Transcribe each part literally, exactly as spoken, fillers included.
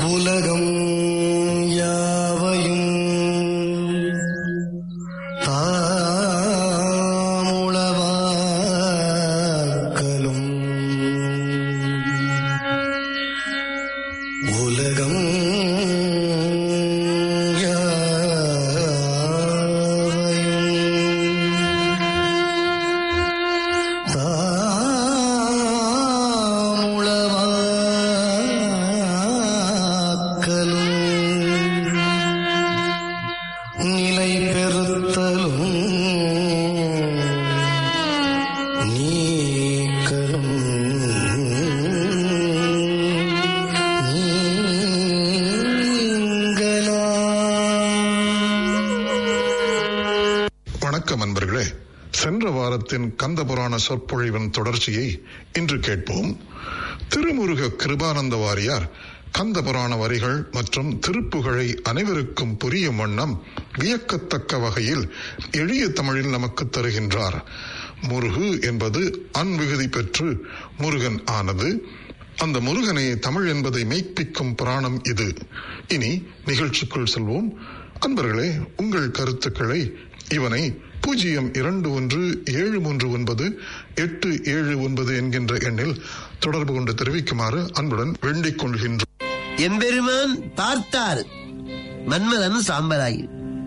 உலகம் யாவையும் தாமுளவாக்கலும் உலகம் சென்ற வாரத்தின் கந்தபுராண சொற்பொழிவின் தொடர்ச்சியை இன்று கேட்போம். திருமுருக கிருபானந்த வாரியார் கந்தபுராண வரிகள் மற்றும் திருப்புகழை அனைவருக்கும் புரியும் வண்ணம் வியக்கத்தக்க வகையில் எளிய தமிழில் நமக்கு தருகின்றார். முருகு என்பது அன்விகுதி பெற்று முருகன் ஆனது. அந்த முருகனை தமிழ் என்பதை மெய்ப்பிக்கும் புராணம் இது. இனி நிகழ்ச்சிக்குள் செல்வோம். அன்பர்களே, உங்கள் கருத்துக்களை இவனை பூஜ்ஜியம் இரண்டு ஒன்று ஏழு மூன்று ஒன்பது எட்டு ஏழு ஒன்பது என்கின்ற எண்ணில் தொடர்பு கொண்டு தெரிவிக்குமாறு அன்புடன் வேண்டிக் கொள்கின்றோம். எம்பெருமான் பார்த்தார் மன்மதன் சாம்பலாகி.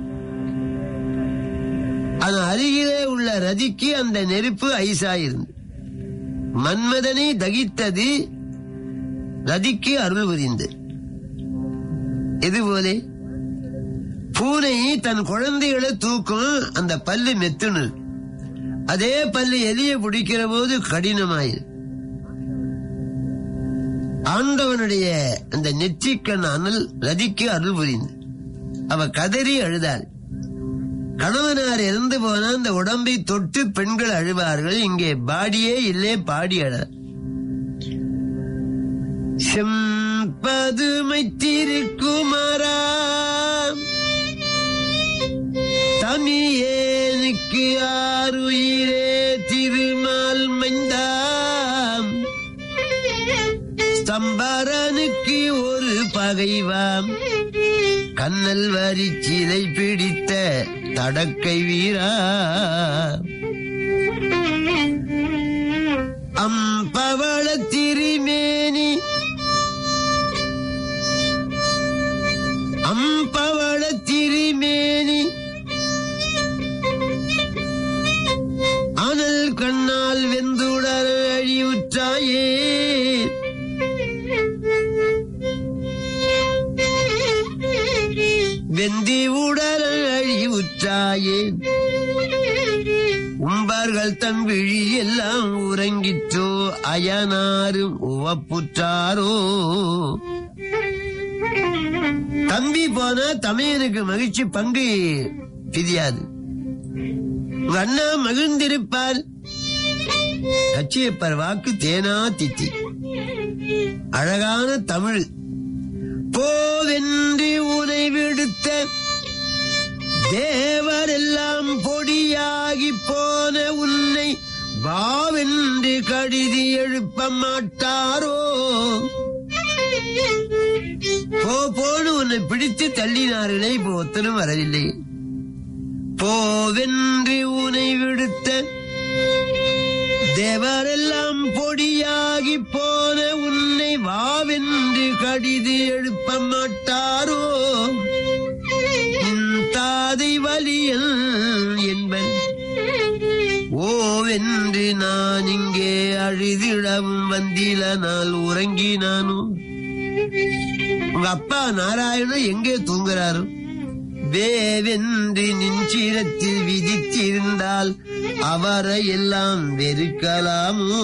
அது அருகிலே உள்ள ரதிக்கு அந்த நெருப்பு ஐசாயிருந்து மன்மதனை தகித்தது. ரதிக்கு அருள் புரிந்து. இதுபோலே பூனை தன் குழந்தைகளை தூக்கும், அந்த பல்லு மெத்துணு. அதே பல்லு எலிய பிடிக்கிற போது கடினமாயிரு. ஆண்டவனுடைய அந்த நெற்றிக்கண் அனல் ரதிக்கு அருள் புரிந்து அவ கதறி அழுதாள். கணவனார் இறந்து போன அந்த உடம்பை தொட்டு பெண்கள் அழுவார்கள். இங்கே பாடியே இல்லே, பாடி அழ. செம்பதுமை திருக்குமாரா தமியேனுக்கு ஆறுயிரே திருமால் மைந்தாம் ஸ்தம்பரனுக்கு ஒரு பகைவாம் கண்ணல் வரி சிலை பிடித்த தடக்கை வீரா அம்பவள திருமேனி அம்பவள திருமேனி அனல் கண்ணால் வெந்துடர் அழிவுற்றாயே வெந்தி உடல் அழிவுற்றாயே உம்பார்கள் தம் விழி எல்லாம் உறங்கிற்றோ அயனாரும் உவப்புற்றாரோ. தம்பி போனா தமையனுக்கு மகிழ்ச்சி பங்கு பிரியாது. அண்ணா மகிழ்ந்திருப்பார். கச்சியப்பர் வாக்கு தேனா தித்தி. அழகான தமிழ். போவென்று உனை விடுத்த தேவர் எல்லாம் பொடியாகி போன உன்னை வாவென்று கடிதி எழுப்ப மாட்டாரோ. போ போன்னு உன்னை பிடித்து தள்ளினார்களே, இப்போ ஒத்தனும் வரவில்லை. போவென்று உனை விடுத்த தேவரெல்லாம் பொடியாகி போன உன்னை வாவென்று கடிது எழுப்ப மாட்டாரோ. தாதை வலியல் என்பன் ஓவென்று நான் இங்கே அழுதிடவும் வந்தில நாள் உறங்கினானோ. உங்க அப்பா நாராயணன் எங்கே தூங்குறாரோ. வேவென்று நின்றிடத்தில் விதித்திருந்தால் அவரை எல்லாம் வெறுக்கலாமோ.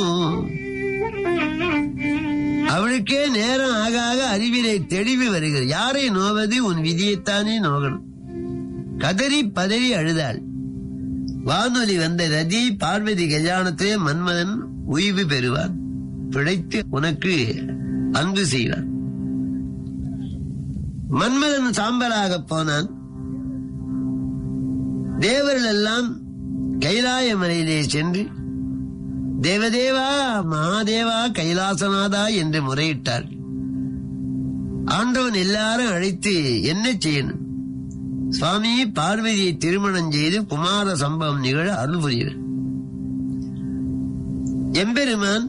அவளுக்கே நேரம் ஆக ஆக அறிவிலே தெளிவு வருகிறது. யாரை நோவது? உன் விதியைத்தானே நோகணும். கதறி பதறி அழுதாள். வானொலி வந்த ரதி பார்வதி கல்யாணத்திலே மன்மதன் உய்வு பெறுவான், பிழைத்து உனக்கு அன்பு செய்வான். மன்மதன் சாம்பலாக போனான். தேவர்கள் எல்லாம் கைலாய மலையிலே சென்று தேவதேவா மகாதேவா கைலாசநாதா என்று முறையிட்டார். ஆண்டவன் எல்லாரும் அழைத்து என்ன செய்யணும்? சுவாமி பார்வதியை திருமணம் செய்து குமார சம்பவம் நிகழ அருள் புரிவர். எம்பெருமான்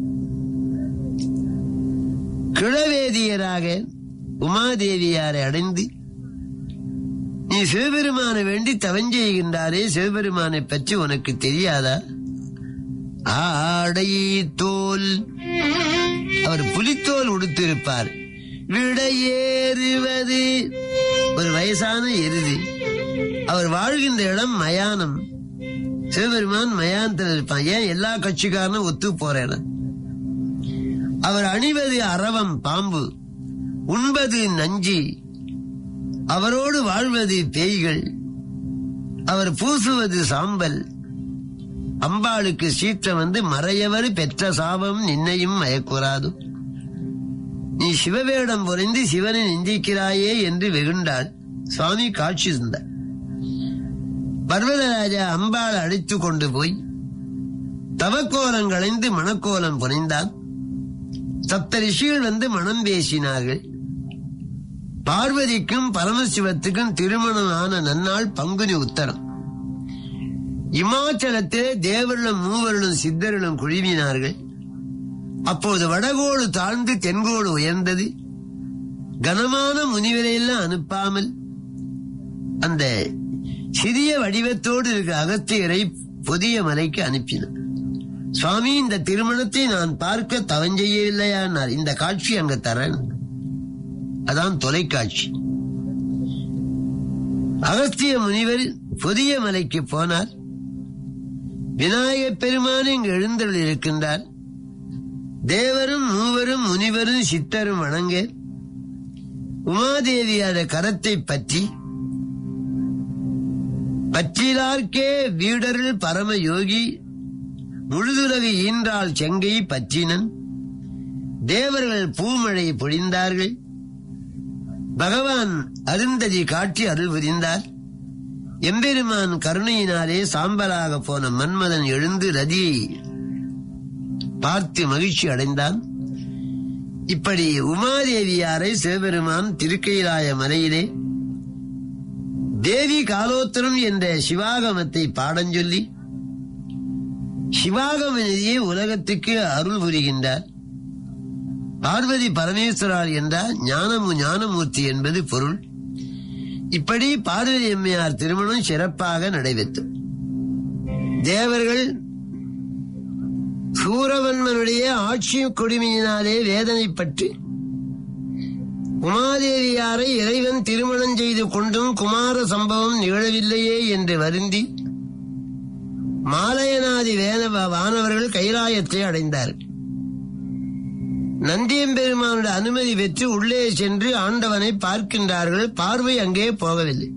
கிழவேதியராக உமாதேவியாரை அடைந்து நீ சிவபெருமானை வேண்டி தவஞ்செய்கின்றாரே, சிவபெருமானை பற்றி உனக்கு தெரியாதா? ஆடை தோல், அவர் புலித்தோல் உடுத்திருப்பார். விடையேறுவது ஒரு வயசான எருது. அவர் வாழ்கின்ற இடம் மயானம். சிவபெருமான் மயானத்தில் இருப்பான். ஏன் எல்லா கட்சிக்காரனும் ஒத்து போறேன். அவர் அணிவது அரவம் பாம்பு, உண்பது நஞ்சி, அவரோடு வாழ்வது பேய்கள், அவர் பூசுவது சாம்பல். அம்பாளுக்கு சீற்றம் வந்து மறையவர் பெற்ற சாபம் நின்னையும் மயக்கூறாது. நீ சிவவேடம் புரிந்து சிவனை நிந்திக்கிறாயே என்று வெகுண்டாள். சுவாமி காட்சி இருந்தார். பர்வதராஜா அம்பாள் அழைத்து கொண்டு போய் தவக்கோலம் களைந்து மணக்கோலம் புனைந்தான். சப்த ரிஷிகள் வந்து மனம் பேசினார்கள். பார்வதிக்கும் பரமசிவத்துக்கும் திருமணம் ஆன நன்னாள் பங்குனி உத்தரம். இமாச்சலத்திலே தேவர்களும் மூவர்களும் சித்தர்களும் குழுவினார்கள். அப்போது வடகோடு தாழ்ந்து தென்கோடு உயர்ந்தது. கனமான முனிவரையெல்லாம் அனுப்பாமல் அந்த சிறிய வடிவத்தோடு இருக்க அகத்தியரை புதிய மலைக்கு அனுப்பினார். சுவாமி, இந்த திருமணத்தை நான் பார்க்க தவஞ்செய்யவில்லையானார். இந்த காட்சி அங்க தரேன். அதான் தொலைக்காட்சி. அகஸ்திய முனிவர் புதிய மலைக்கு போனார். விநாயகப் பெருமான் இங்கு எழுந்தருள் இருக்கின்றார். தேவரும் மூவரும் முனிவரும் சித்தரும் வணங்க உமாதேவியார கரத்தை பற்றி பற்றிலார்க்கே வீடர்கள் பரம யோகி முழுதுலகு ஈன்றாள் செங்கை பற்றினன். தேவர்கள் பூமழை பொழிந்தார்கள். பகவான் அருந்ததி காட்சி அருள் புரிந்தார். எம்பெருமான் கருணையினாலே சாம்பலாக போன மன்மதன் எழுந்து ரதியை பார்த்து மகிழ்ச்சி அடைந்தான். இப்படி உமாதேவியாரை சிவபெருமான் திருக்கைலாய மலையிலே தேவி காலோத்தரம் என்ற சிவாகமத்தை பாடஞ்சொல்லி சிவாகம நிதியை உலகத்துக்கு அருள் புரிகின்றார். பார்வதி பரமேஸ்வரால் என்றால் ஞானமு ஞானமூர்த்தி என்பது பொருள். இப்படி பார்வதி அம்மையார் திருமணம் சிறப்பாக நடைபெற்றது. தேவர்கள் சூரவன்மனுடைய ஆட்சி கொடுமையினாலே வேதனைப்பட்டு உமாதேவியாரை இறைவன் திருமணம் செய்து கொண்டும் குமார சம்பவம் நிகழவில்லையே என்று வருந்தி மாலயனாதி வேத வானவர்கள் கைலாயத்தை அடைந்தார்கள். நந்தியம்பெருமானுடைய அனுமதி பெற்று உள்ளே சென்று ஆண்டவனை பார்க்கின்றார்கள். பார்வை அங்கே போகவில்லை.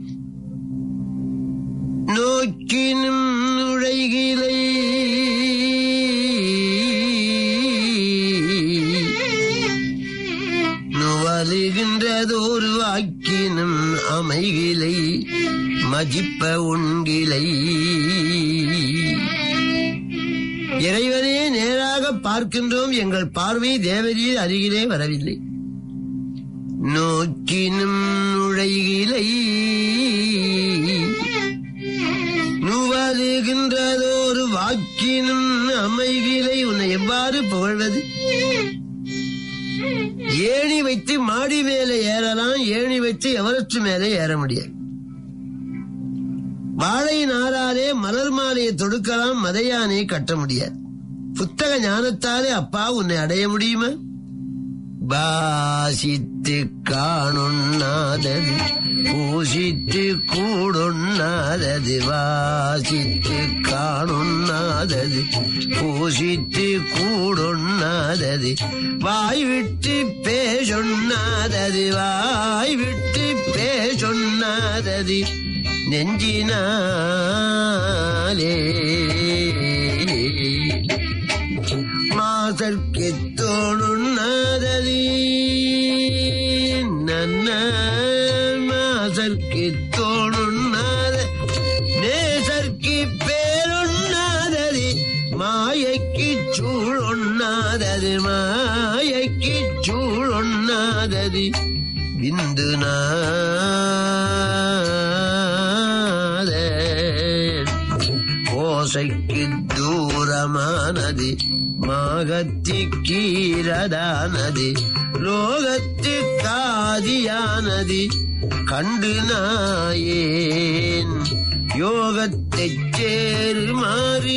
நோக்கினும் நுழைகிலை நுவலுகின்றதோர் வாக்கினும் அமைகிலை மதிப்ப உண்கிலை. இறைவனே நேராக பார்க்கின்றோம், எங்கள் பார்வை தேவரீர் அருகிலே வரவில்லை. நோக்கினும் நுழைகிலை நுவலுகின்றதோர் வாக்கினும் அமைகிலை. உன்னை எவ்வாறு புகழ்வது? ஏணி வைத்து மாடி மேலே ஏறலாம், ஏணி வைத்து எவரஸ்ட் மேலே ஏற முடியாது. வாழை நாராலே மலர் மாலையை தொடுக்கலாம், மதையானை கட்ட முடியாது. புத்தக ஞானத்தாலே அப்பா உன்னை அடைய முடியுமா? வாசித்து காணுண்ணாதது பூசித்து கூடுண்ணாதது. வாசித்து காணுண்ணாதது பூசித்து கூடுண்ணாதது. வாய் விட்டு பேசொண்ணாதது வாய் விட்டு பேசொண்ணாதது நெஞ்சினாலே. மாசற்கு தோணுண்ணாதது நன்ன மாசற்கு தோணுண்ணாத நேசற்கு பேருண்ணாதது மாயைக்கு சூழொண்ணாதது. மாயைக்கு சூழொண்ணாதது விந்து நாத ஓசைக்கு தூரமானது மாகத்திக்கீரதானது லோகத்துக்காதியானது கண்டு நாயேன் யோகத்தைச் சேருமாறி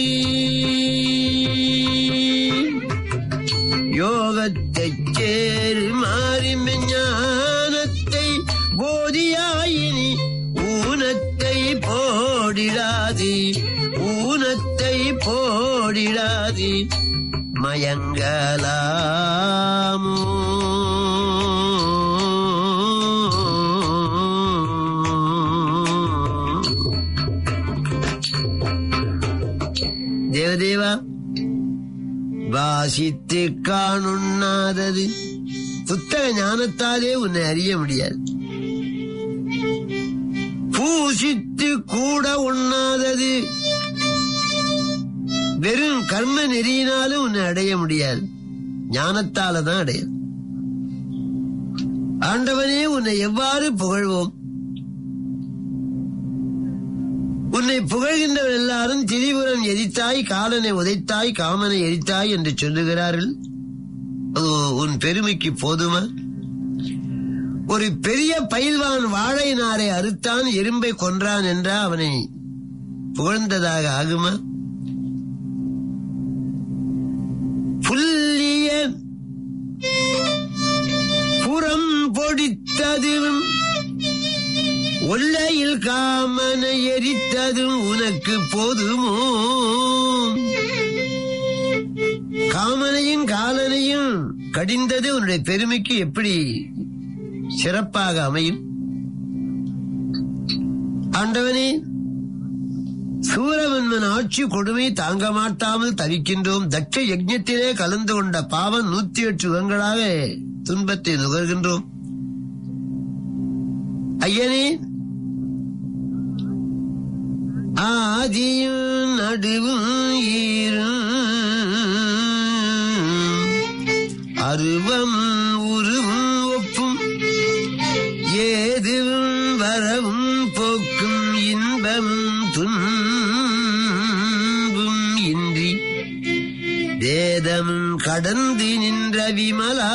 யோகத்தைச் சேருமாறி ஞானத்தை போதியாயினி ஊனத்தை போடிடாதி ஊனத்தை போடிடாதி மயங்கலாமோ தேவதேவா வாசித்து காணுண்ணாதது புத்தக ஞானத்தாலே உன்னை அறிய முடியாது. பூசித்து கூட உண்ணாதது வெறும் கர்ம நெறியினாலும் உன்னை அடைய முடியாது. ஞானத்தால தான் அடையும். ஆண்டவனே உன்னை எவ்வாறு புகழ்வோம்? உன்னை புகழ்கின்றவர் எல்லாரும் திரிபுரம் எரித்தாய், காலனை உதைத்தாய், காமனை எரித்தாய் என்று சொல்லுகிறார்கள். உன் பெருமைக்கு போதுமா? ஒரு பெரிய பயில்வான் வாழை நாரை அறுத்தான், எறும்பை கொன்றான் என்றா அவனை புகழ்ந்ததாக ஆகுமா? புல்லிய புறம் பொடித்ததும் ஒல்லையில் காமனை எரித்ததும் உனக்கு போதுமோ? காமனையும் காலனையும் கடிந்தது உன்னுடைய பெருமைக்கு எப்படி சிறப்பாக அமையும்? ஆண்டவனே, சூரவன்மன் ஆட்சி கொடுமை தாங்க மாட்டாமல் தவிக்கின்றோம். தட்ச யஜ்ஞத்திலே கலந்து கொண்ட பாவம் நூத்தி எட்டு யுகங்களாக துன்பத்தை நுகர்கின்றோம். ஐயனே, ஆதியும் நடுவும் ஈரும் அருவம் உருவும் ஒப்பும் ஏதுவும் வரவும் போக்கும் இன்பமும் துன்பும் இன்றி வேதமும் கடந்து நின்ற விமலா.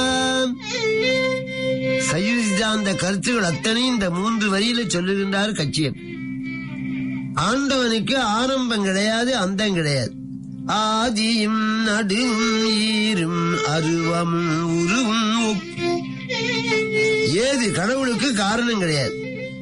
சைவசித்தாந்த கருத்துக்கள் அத்தனை இந்த மூன்று வரியில சொல்லுகின்றார் கச்சியப். ஆண்டவனுக்கு ஆரம்பம் கிடையாது, அந்தம் கிடையாது. ஆதியும் நடுவும் ஈரும் அருவமும் உருவும் ஒப்பும். ஏது கடவுளுக்கு காரணம் கிடையாது.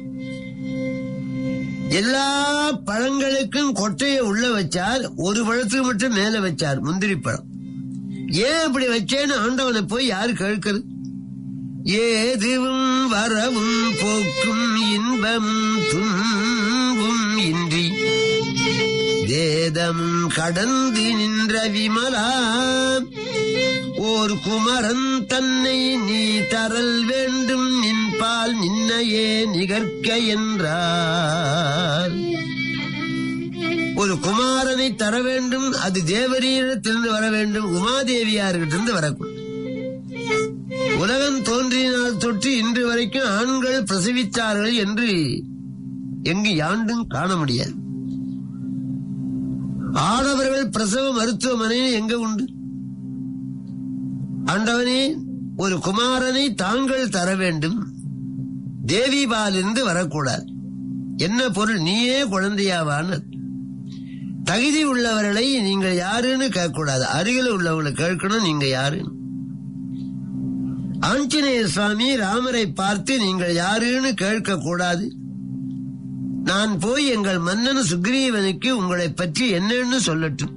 எல்லா பழங்களுக்கும் கொட்டையை உள்ள வச்சார், ஒரு பழத்துக்கு மட்டும் மேல வச்சார், முந்திரி பழம். ஏன் அப்படி வச்சேன்னு ஆண்டவனை போய் யாரு கேட்கிறது? ஏதுவும் வரவும் போக்கும் இன்பமும் துன்பும் இன்றி வேதமும் கடந்து நின்ற விமலா. ஓர் குமரன் தன்னை நீ தரல் வேண்டும், நின்பால் நின்னையே நிகர்க்க என்றார். ஒரு குமாரனை தர வேண்டும், அது தேவரீரிடத்திலிருந்து வர வேண்டும், உமாதேவியார்கிட்டிருந்து வரக்கூடாது. உலகம் தோன்றினால் தொற்று இன்று வரைக்கும் ஆண்கள் பிரசவித்தார்கள் என்று எங்கு யாண்டும் காண முடியாது. ஆடவர்கள் பிரசவ மருத்துவமனை எங்க உண்டு? ஆண்டவனே, ஒரு குமாரனை தாங்கள் தர வேண்டும், தேவிபாலிருந்து வரக்கூடாது. என்ன பொருள்? நீயே குழந்தையாவான தகுதி உள்ளவர்களை நீங்கள் யாருன்னு கேட்கக்கூடாது, அருகில் உள்ளவங்களை கேட்கணும் நீங்க யாருன்னு. ஆஞ்சநேய சுவாமி ராமரை பார்த்து நீங்கள் யாருன்னு கேட்க கூடாது. நான் போய் எங்கள் மன்னன் சுக்ரீவனுக்கு உங்களை பற்றி என்னன்னு சொல்லட்டும்.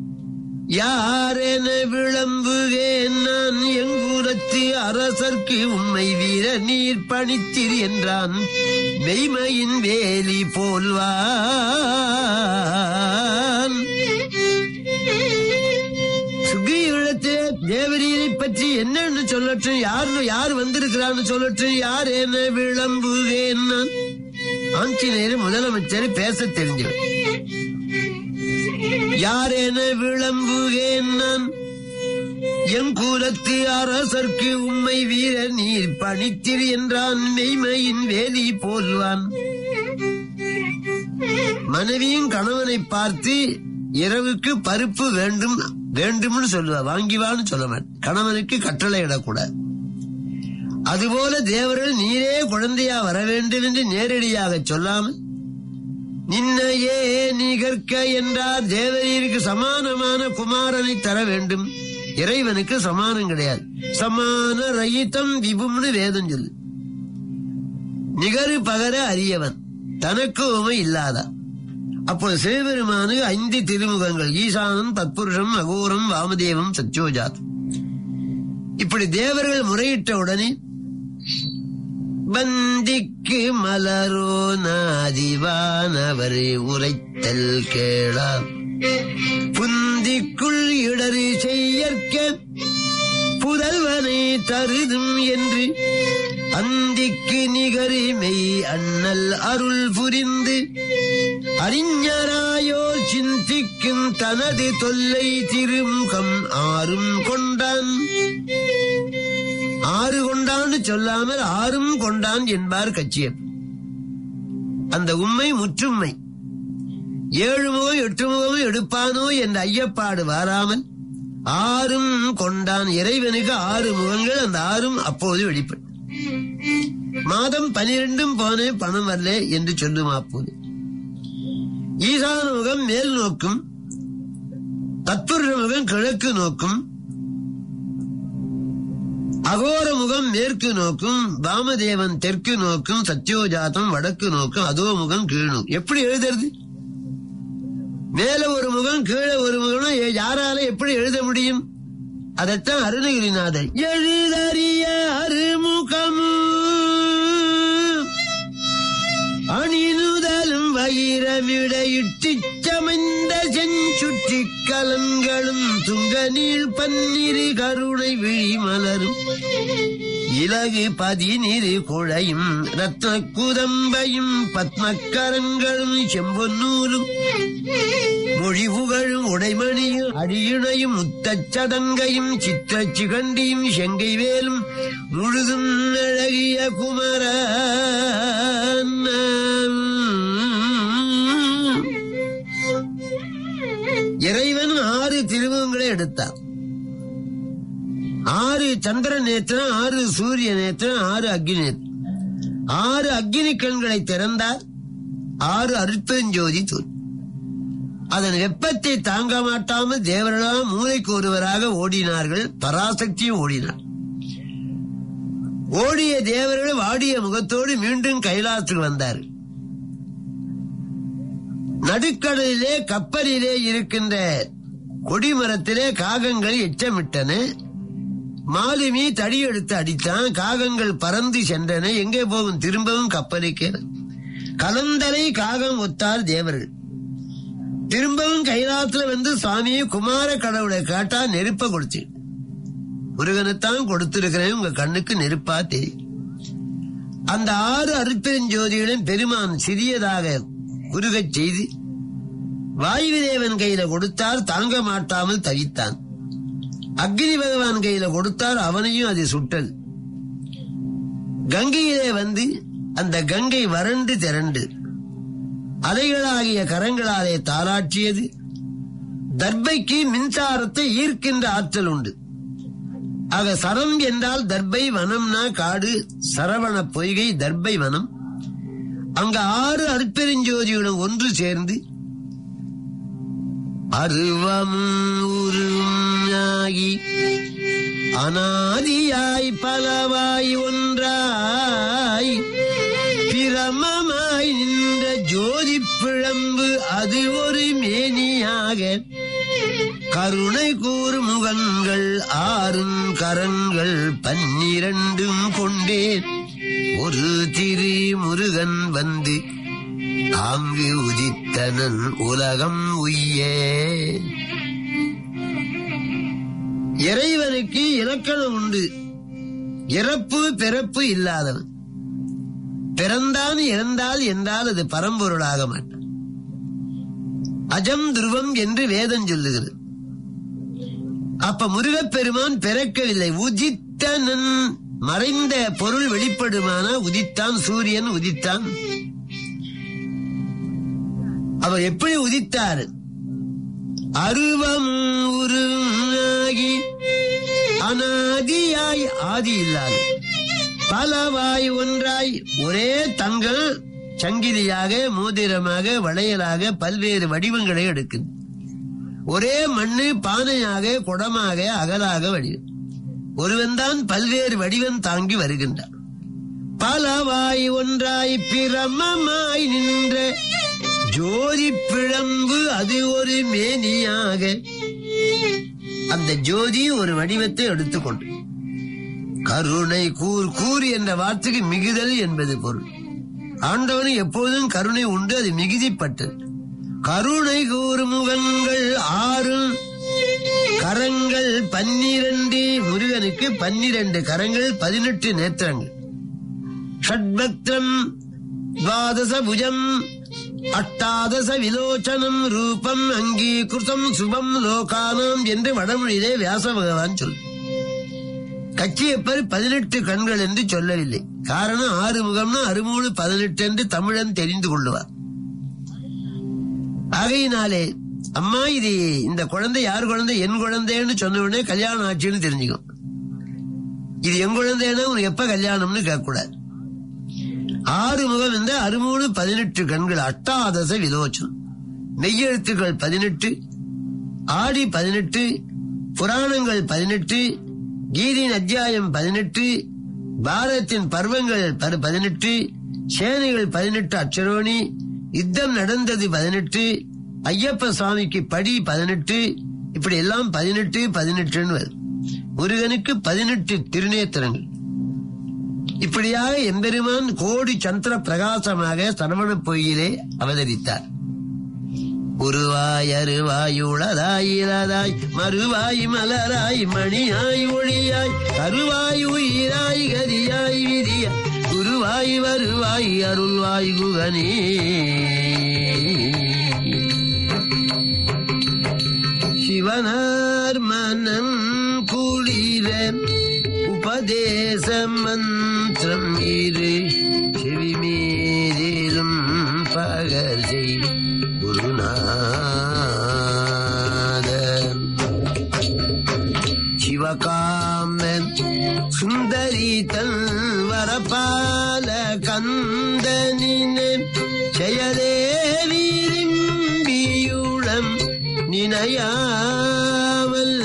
யாரென விளம்புகேன் நான் எங்கூரத்து அரசர்க்கு உண்மை வீர நீர் பணித்திரு என்றான். மெய்மையின் வேலி போல்வான். சுக்ரீவனிடத்தே தேவரீரை பற்றி என்னன்னு சொல்லட்டும், யாரு யார் வந்திருக்கிறான்னு சொல்லட்டும். யார் என்ன விளம்புகேன் நான். ஆஞ்சநேயர் முதலமைச்சர் பேச தெரிஞ்சவர். யார் என விளம்புகேன் நான் என் கூலத்து அரசர்க்கு உம்மை வீரர் நீர் பணித்திரு என்றான் மெய்மையின் வேலி போல்வான். மனைவியும் கணவனை பார்த்து இரவுக்கு பருப்பு வேண்டும் வேண்டும்னு சொல்லுவா, வாங்கிவான்னு சொல்லுவான். கணவனுக்கு கட்டளை இடக்கூடாது. அதுபோல தேவர்கள் நீரே குழந்தையா வர வேண்டும் என்று நேரடியாக சொல்லாமல் நின்னையே நிகர்க்க என்றார். தேவரீருக்கு சமானமான குமாரனை தர வேண்டும். இறைவனுக்கு சமானம் கிடையாது. சமான ரயித்தம் விபும்னு வேதம் சொல்லு. நிகரு பகர அறியவன், தனக்கு உமை இல்லாதா. அப்போ சிவபெருமானுக்கு ஐந்து திருமுகங்கள், ஈசானம், தத்புருஷம், அகோரம், வாமதேவம், சத்யோஜாத். இப்படி தேவர்கள் முறையிட்ட உடனே பந்திக்கு மலரோ நாதிவானவர் உரைத்தல் கேளா புந்திக்குள் இடறு செய்யற்க புதல்வனை தருதும் என்று அந்திக்கு நிகரி மெய் அண்ணல் அருள் புரிந்து அறிஞராயோர் சிந்திக்கும் தனது தொல்லை திருமுகம் ஆறும் கொண்டான். ஆறு கொண்டான்னு சொல்லாமல் ஆறும் கொண்டான் என்பார் கச்சியர். அந்த உண்மை முற்றுமை. ஏழு முகம் எட்டு முகமும் எடுப்பானோ என்ற ஐயப்பாடு வாராமல் ஆறும் கொண்டான். இறைவனுக்கு ஆறு முகங்கள், அந்த ஆறும் அப்போது வெளிப்படும். மாதம் பனிரெண்டும் போனே பணம் வரல என்று சொல்லும். அப்போது ஈசான முகம் மேல் நோக்கும், தத்புருஷ முகம் கிழக்கு நோக்கும், அகோர முகம் மேற்கு நோக்கும், வாமதேவன் தெற்கு நோக்கும், சத்யோஜாதம் வடக்கு நோக்கும், அதோ முகம் கீழ் நோக்கும். எப்படி எழுதுறது? மேல ஒரு முகம் கீழே ஒரு முகம் யாரால எப்படி எழுத முடியும்? அதைத்தான் அருணகிரிநாதர் எழுதறிய அருமுகமும் அணினுதலும் வைரவிடையிட்டு சமைந்த செஞ்சுற்றி கலன்களும் துங்க நீள் பன்னிரு கருணை விழி மலரும் இலகு பதினிரு குழையும் ரத்ன குதம்பையும் பத்மக்கரங்களும் செம்பொன்னூலும் மொழி புகழும் உடைமணியும் அடியுணையும் முத்தச்சதங்கையும் சித்திர சிகண்டியும் செங்கை வேலும் முழுதும் அழகிய குமர இறைவன் ஆறு திருமுகங்களை எடுத்தார். ஆறு சந்திர நேத்திரம், ஆறு சூரிய நேத்திரம், ஆறு அக்னி நேத்திரம். ஆறு அக்னி கண்களை திறந்தார். ஆறு அருட்பெருஞ்சோதி தோல். அதன் வெப்பத்தை தாங்க மாட்டாமல் தேவர்களாம் மூளைக்கு ஒருவராக ஓடினார்கள். பராசக்தியும் ஓடினார். ஓடிய தேவர்கள் வாடிய முகத்தோடு மீண்டும் கைலாசத்துக்கு வந்தார். நடுக்கடலிலே கப்பலிலே இருக்கின்ற கொடிமரத்திலே காகங்கள் எச்சமிட்டன. மாலுமி தடி எடுத்து அடித்தான். காகங்கள் பறந்து சென்றன. எங்கே போகும்? திரும்பவும் கப்பலுக்கே. கலந்தலை காகம் ஒத்தார் தேவர்கள். திரும்பவும் கைலாசத்துல வந்து சுவாமியை குமார கடவுளை காட்டா நெருப்ப கொடுத்து, முருகனைத்தான் கொடுத்திருக்கிறேன், உங்க கண்ணுக்கு நெருப்பா தெரியும். அந்த ஆறு அருட்பெருஞ்சோதிகளும் பெருமான் சிறியதாக குறுகச் செய்து வாயுதேவன் கையில கொடுத்தார். தாங்க மாட்டாமல் தவித்தான். அக்னி பகவான் கையில கொடுத்தார். அவனையும் அது சுட்டது. கங்கையிலே வந்து அந்த கங்கை வறண்டு திரண்டு அலைகளாகிய கரங்களாலே தாளாற்றியது. தர்பைக்கு மின்சாரத்தை ஈர்க்கின்ற ஆற்றல் உண்டு. ஆக சரம் என்றால் தர்பை, வனம்னா காடு, சரவண பொய்கை தர்பை வனம். அங்க ஆறு அருட்பெருஞ்சோதிகளும் ஒன்று சேர்ந்து அருவம் உருவாகி அநாதியாய் பலவாய் ஒன்றாய் பிரமமாய் நின்ற ஜோதி பிழம்பு அது ஒரு மேனியாக கருணை கூறு முகங்கள் ஆறும் கரங்கள் பன்னிரண்டும் கொண்டேன் ஒரு திரு முருகன் வந்து ஆங்கு உதித்தனன் உலகம் உய்யே. இறைவனுக்கு இலக்கணம் உண்டு. இறப்பு பிறப்பு இல்லாதவன். பிறந்தான் இறந்தால் என்றால் அது பரம்பொருளாக மாட்டான். அஜம் துருவம் என்று வேதம் சொல்லுகிறது. அப்ப முருகப்பெருமான் பிறக்கவில்லை. உதித்தனன் மறைந்த பொருள் வெளிப்படுமான உதித்தான். சூரியன் உதித்தான். அவர் எப்படி உதித்தார்? அருவம் உருவாகி அனாதியாய், ஆதி இல்லாது பலவாய் ஒன்றாய் ஒரே தங்கள் சங்கிலியாக, மோதிரமாக, வளையலாக பல்வேறு வடிவங்களை எடுக்கும். ஒரே மண்ணு பானையாக, குடமாக, அகலாக வடிவம். ஒருவன் தான் பல்வேறு வடிவம் தாங்கி வருகின்றான். பலவாய் ஒன்றாய் பிரமமாய் நின்ற ஜோதி பிழம்பு அது ஒரு மேனியாக. அந்த ஜோதி ஒரு வடிவத்தை எடுத்துக்கொண்டு கருணை கூர். கூர் என்ற வார்த்தைக்கு மிகுதல் என்பது பொருள். ஆண்டவனு எப்போதும் கருணை உண்டு, அது மிகுதிப்பட்டது. கருணை கூர் முகங்கள் ஆறு, கரங்கள் பன்னிரண்டு. முருகனுக்கு பன்னிரண்டு கரங்கள், பதினெட்டு நேத்திரங்கள். ஷட்பக்திரம் துவாதச புஜம் அட்டாதச விலோச்சனம் ரூபம் அங்கீகிருதம் சுபம் லோகானம் என்று வடமொழியிலே வியாச பகவான் சொல். கச்சியப்பர் பதினெட்டு கண்கள் என்று சொல்லவில்லை. காரணம் ஆறு முகம்னா அறுமூணு பதினெட்டு என்று தமிழன் தெரிந்து கொள்ளுவார். ஆகையினாலே அம்மா இது இந்த குழந்தை யார் குழந்தை? என் குழந்தைன்னு சொன்ன உடனே கல்யாணம் ஆச்சுன்னு தெரிஞ்சுக்கும். இது என் குழந்தைன்னா உனக்கு எப்ப கல்யாணம்னு கேட்கக்கூடாது. ஆறு முகம் என்ற அறுமூணு பதினெட்டு கண்கள். அட்டாதச விலோச்சனம். மெய்யெழுத்துக்கள் பதினெட்டு, ஆடி பதினெட்டு, புராணங்கள் பதினெட்டு, கீதையின் அத்தியாயம் பதினெட்டு, பாரதத்தின் பர்வங்கள் பதினெட்டு, சேனைகள் பதினெட்டு, அச்சரோணி, யுத்தம் நடந்தது பதினெட்டு, ஐயப்ப சுவாமிக்கு படி பதினெட்டு. இப்படி எல்லாம் பதினெட்டு பதினெட்டுன்னு வரும். முருகனுக்கு பதினெட்டு திருநேத்திரங்கள். இப்படியாக எம்பெருமான் கோடி சந்திர பிரகாசமாக சரவண பொய்யிலே அவதரித்தார். உருவாய் அருவாய் உளதாய் இலதாய் மறுவாய் மலராய் மணியாய் ஒளியாய் கருவாய் உயிராய் கதியாய் விதியாய் குருவாய் வருவாய் அருள்வாய் குகனே. சிவனார் மனம் குளிர உபதேச மந்திரம் இரு செவி மேலும் பகர்சை குருநாதன். சிவகாமன் சுந்தரி தன் வரபால கந்தனின் ஜெயதேவி விரும்பியுளம் நினையாமல்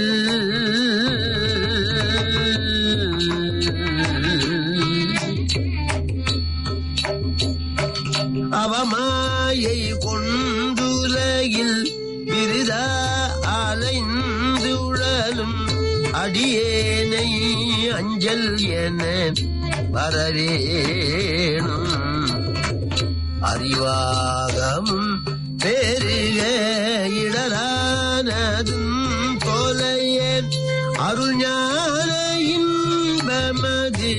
அவமாயை கொண்டுலகில் விருதா அலைந்துழலும் அடியேனை அஞ்சல் என வரவேணும். அறிவாகமும் பெருக இடரானதும் போலையன் அருள் ஞான இன்பமது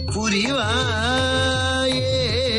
புரிவாயே.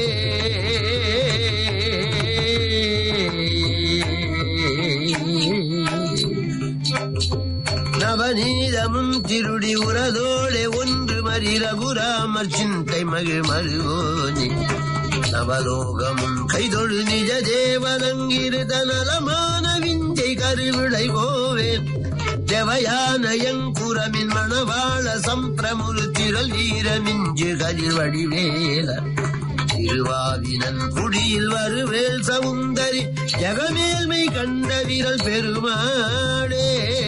நவநீதமும் திருடி உரதோடு ஒன்று மறி ரகுராமர் சிந்தை மகிழ் மருகோனி. நவலோகமும் கைதொழு நிஜ தேவனங்கிருத நலமான விஞ்சை கருவிளை கோவேன். தேவயானயங்குரமின் மணவாள சம்பிரமுரு திரள் வீரமிஞ்சு கலிவடிவேல. திருவாவினன் குடியில் வருவேல் சவுந்தரி ஜகமேல்மை கண்ட வீரல் பெருமாளே.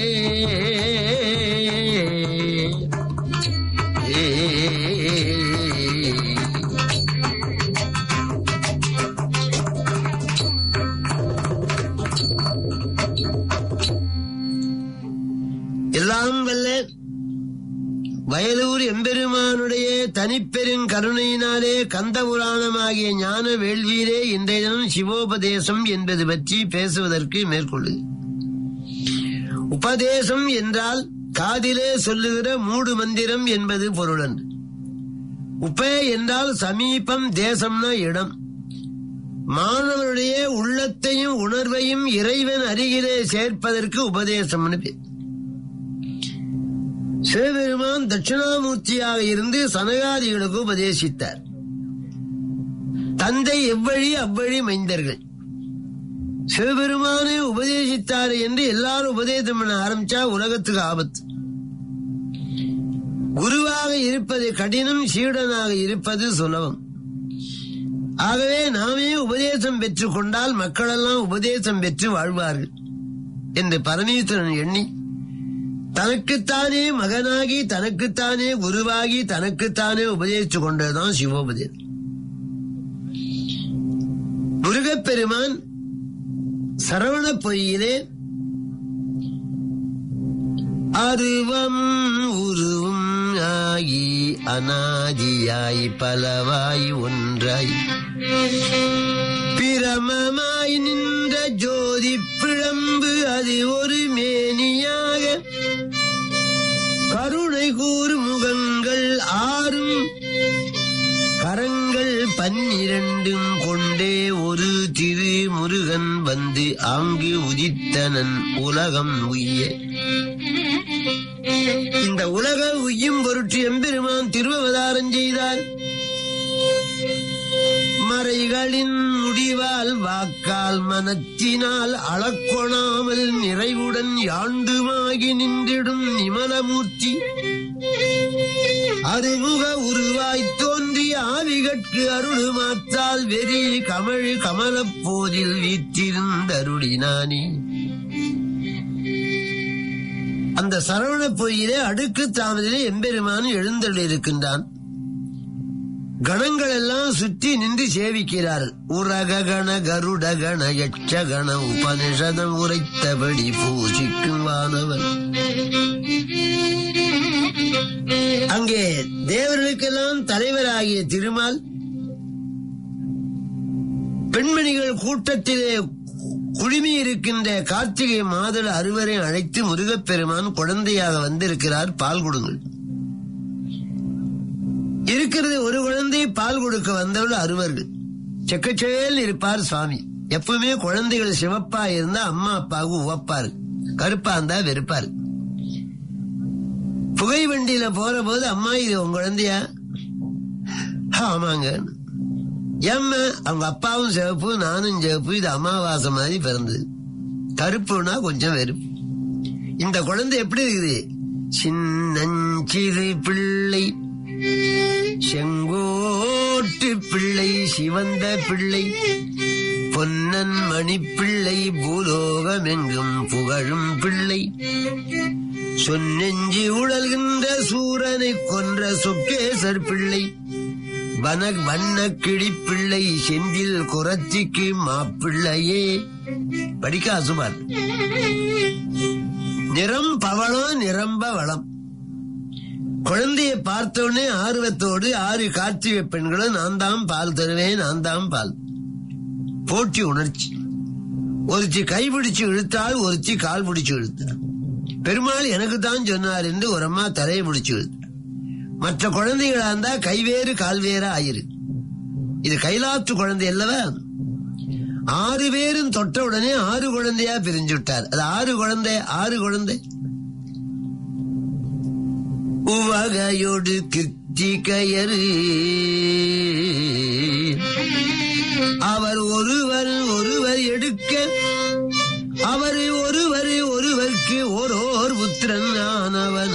எல்லாம் வல்ல வயலூர் எம்பெருமானுடைய தனிப்பெரும் கருணையினாலே கந்த புராணமாகிய ஞான வேள்வியிலே இன்றைய தினம் சிவோபதேசம் என்பது பற்றி பேசுவதற்கு மேற்கொள்ளு. உபதேசம் என்றால் காதிலே சொல்லுகிற மூடு மந்திரம் என்பது பொருளன். உப என்றால் சமீபம், தேசம்னா இடம். மாணவனுடைய உள்ளத்தையும் உணர்வையும் இறைவன் அருகிலே சேர்ப்பதற்கு உபதேசம்னு பேர். சிவபெருமான் தட்சிணாமூர்த்தியாக இருந்து சனகாதிகளுக்கு உபதேசித்தார். தந்தை எவ்வழி அவ்வழி மைந்தர்கள். சிவபெருமானே உபதேசித்தார் என்று எல்லாரும் உபதேசம் பண்ண ஆரம்பிச்சா உலகத்துக்கு ஆபத்து. குருவாக இருப்பது கடினம், சீடனாக இருப்பது சுலபம். ஆகவே நாமே உபதேசம் பெற்றுக் கொண்டால் மக்களெல்லாம் உபதேசம் பெற்று வாழ்வார்கள் என்று பரமேஸ்வரன் எண்ணி தனக்குத்தானே மகனாகி தனக்குத்தானே குருவாகி தனக்குத்தானே உபதேசித்துக் கொண்டதுதான் சிவோபதேசம். முருகப்பெருமான் சரவண பொய்யிலே அருவம் உருவும் ஆகி அநாதியாய் பலவாய் ஒன்றாய் பிரமமாய் நின்ற ஜோதி பிழம்பு அது ஒரு மேனியாக கருணை கூறு முகங்கள் ஆறும் கரங்கள் பன்னிரண்டும் கொண்டே ஒரு திரு முருகன் வந்து ஆங்கு உதித்தனன் உலகம் உய்ய. இந்த உலக உய்யும் பொருட்டு எம்பெருமான் திருவவதாரம் செய்தார். மறைகளின் முடிவால் வாக்கால் மனத்தினால் அளக்கொணாமல் நிறைவுடன் யாண்டுமாகி நின்றிடும் நிமலமூர்த்தி அறிமுக உருவாய் தோன்றிய ஆவிகட்கு அருளுமாற்றால் வெறி கமழ் கமலப் போதில் வீற்றிருந்தருளினானே. அந்த சரவண பொய்யிலே அடுக்கு தாமதிலே எம்பெருமான் எழுந்தருளி இருக்கின்றான். கணங்கள் எல்லாம் சுற்றி நின்று சேவிக்கிறார்கள். உரக கண கருட கண யட்ச கண உபனிஷதம் உரைத்தபடி பூசிக்கும் வானவன். அங்கே தேவர்களுக்கெல்லாம் தலைவராகிய திருமால் பெண்மணிகள் கூட்டத்திலே குழுமி இருக்கின்ற கார்த்திகை மாதர் அறுவரை அழைத்து முருகப்பெருமான் குழந்தையாக வந்திருக்கிறார், பால் கொடுங்கள். இருக்கிறது ஒரு குழந்தை, பால் கொடுக்க வந்தவள் அறுவர்கள். செக்கச்சேல் இருப்பார் சுவாமி. எப்பவுமே குழந்தைகள் சிவப்பா இருந்தா அம்மா அப்பாவுக்கு உவப்பாரு, கருப்பா இருந்தா வெறுப்பாரு. புகை வண்டியில போற போது அம்மா இது உங்க குழந்தையா? ஆமாங்க. ஏம்மா? அவங்க அப்பாவும் சிவப்பு நானும் சிவப்பு, இது அமாவாசை மாதிரி பிறந்தது. கருப்புனா கொஞ்சம் வெறுப்பு. இந்த குழந்தை எப்படி இருக்குது? சின்னஞ்சிறு பிள்ளை, செங்கோட்டு பிள்ளை, சிவந்த பிள்ளை, பொன்னன் மணிப்பிள்ளை, பூலோகமெங்கும் புகழும் பிள்ளை, சொன்னெஞ்சி உழல்கின்ற சூரனை கொன்ற சொக்கேசர் பிள்ளை, வன வண்ண கிளிப்பிள்ளை, செந்தில் குரத்திக்கு மாப்பிள்ளையே. படிக்க அசுமார். நிறம் பவளம், நிரம்ப வளம். குழந்தையை பார்த்தோடனே ஆர்வத்தோடு ஆறு கார்த்திகை பெண்களும் நான் தான் பால் தருவேன், நான் தான் பால். போட்டி உணர்ச்சி. ஒருத்தி கைபிடிச்சு இழுத்தாள், ஒருத்தி கால் பிடிச்சு இழுத்தாள். பெருமாள் எனக்கு தான் சொன்னார் என்று ஒரு அம்மா தலையை பிடிச்சு இழுத்தாள். மற்ற குழந்தைகளா இருந்தா கைவேறு கால் வேற ஆயிரு. இது கைலாத்து குழந்தை அல்லவா? ஆறு பேரும் தொட்ட உடனே ஆறு குழந்தையா பிரிஞ்சு விட்டார். அது ஆறு குழந்தை, ஆறு குழந்தை. உவகையோடு கிருத்திகையரு அவர் ஒருவர் ஒருவர் எடுக்க, அவர் ஒருவர் ஒருவருக்கு ஓரோர் புத்திரன் ஆனவன்.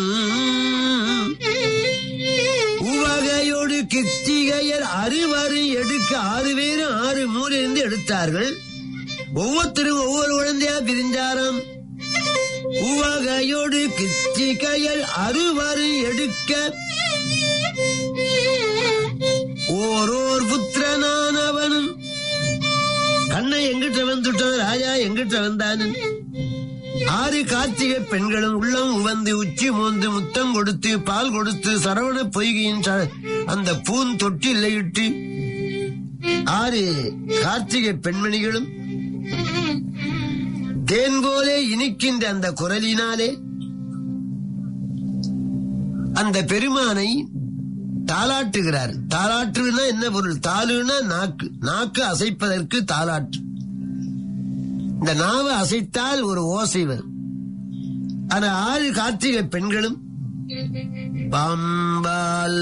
உவகையோடு கிருத்திகையர் அறுவர் எடுக்க, ஆறு பேரும் ஆறு மூலிருந்து எடுத்தார்கள். ஒவ்வொருத்தரும் ஒவ்வொரு குழந்தையா பிரிஞ்சாராம். உவகையோடு கிருத்திகையர் அறுவர் எடுக்க, ஓரோர் புத்திரனானவனும். கண்ணை எங்கிட்ட வந்துட்டான், ராஜா எங்கிட்ட வந்தானு. ஆறு கார்த்திகை பெண்களும் உள்ளம் உவந்து உச்சி மோந்து முத்தம் கொடுத்து பால் கொடுத்து சரவண பொய்கையின் அந்த பூன் தொட்டில் இட்டு ஆறு கார்த்திகை பெண்மணிகளும் தேன் போலே இனிக்கின்ற அந்த குரலினாலே அந்த பெருமானை தாலாட்டுகிறார். தாலாட்டுனா என்ன பொருள்? தாலுனா நாக்கு, நாக்கு அசைப்பதற்கு தாலாட்டு. இந்த நாவை அசைத்தால் ஒரு ஓசை வரும். அந்த ஆறு கார்த்திகை பெண்களும் பாம்பால்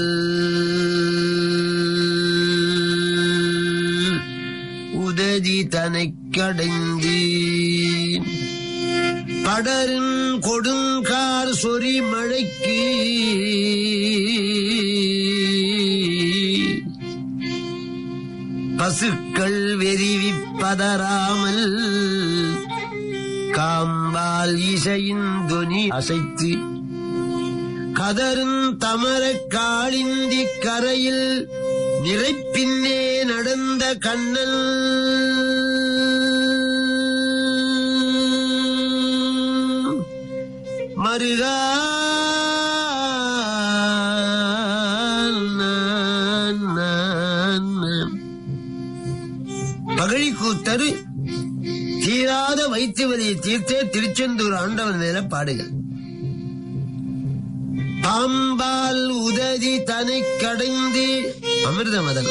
உததி தனைக் கடைந்து படரும் கொடுங்கார் சொறி மழைக்கு பசுக்கள் வெறிவிப்பதராமல் காம்பால் இசையின் துனி அசைத்து கதரும் தமரக் காளிந்தி கரையில் நிறைப்பின்னே நடந்த கண்ணன் மருகா பகழி கூத்தரு தீராத வைத்து வலியை தீர்த்தே திருச்செந்தூர் ஆண்டவன் மேல பாடுகள். பாம்பால் உததி தனை கடைந்து அமிர்த மதன்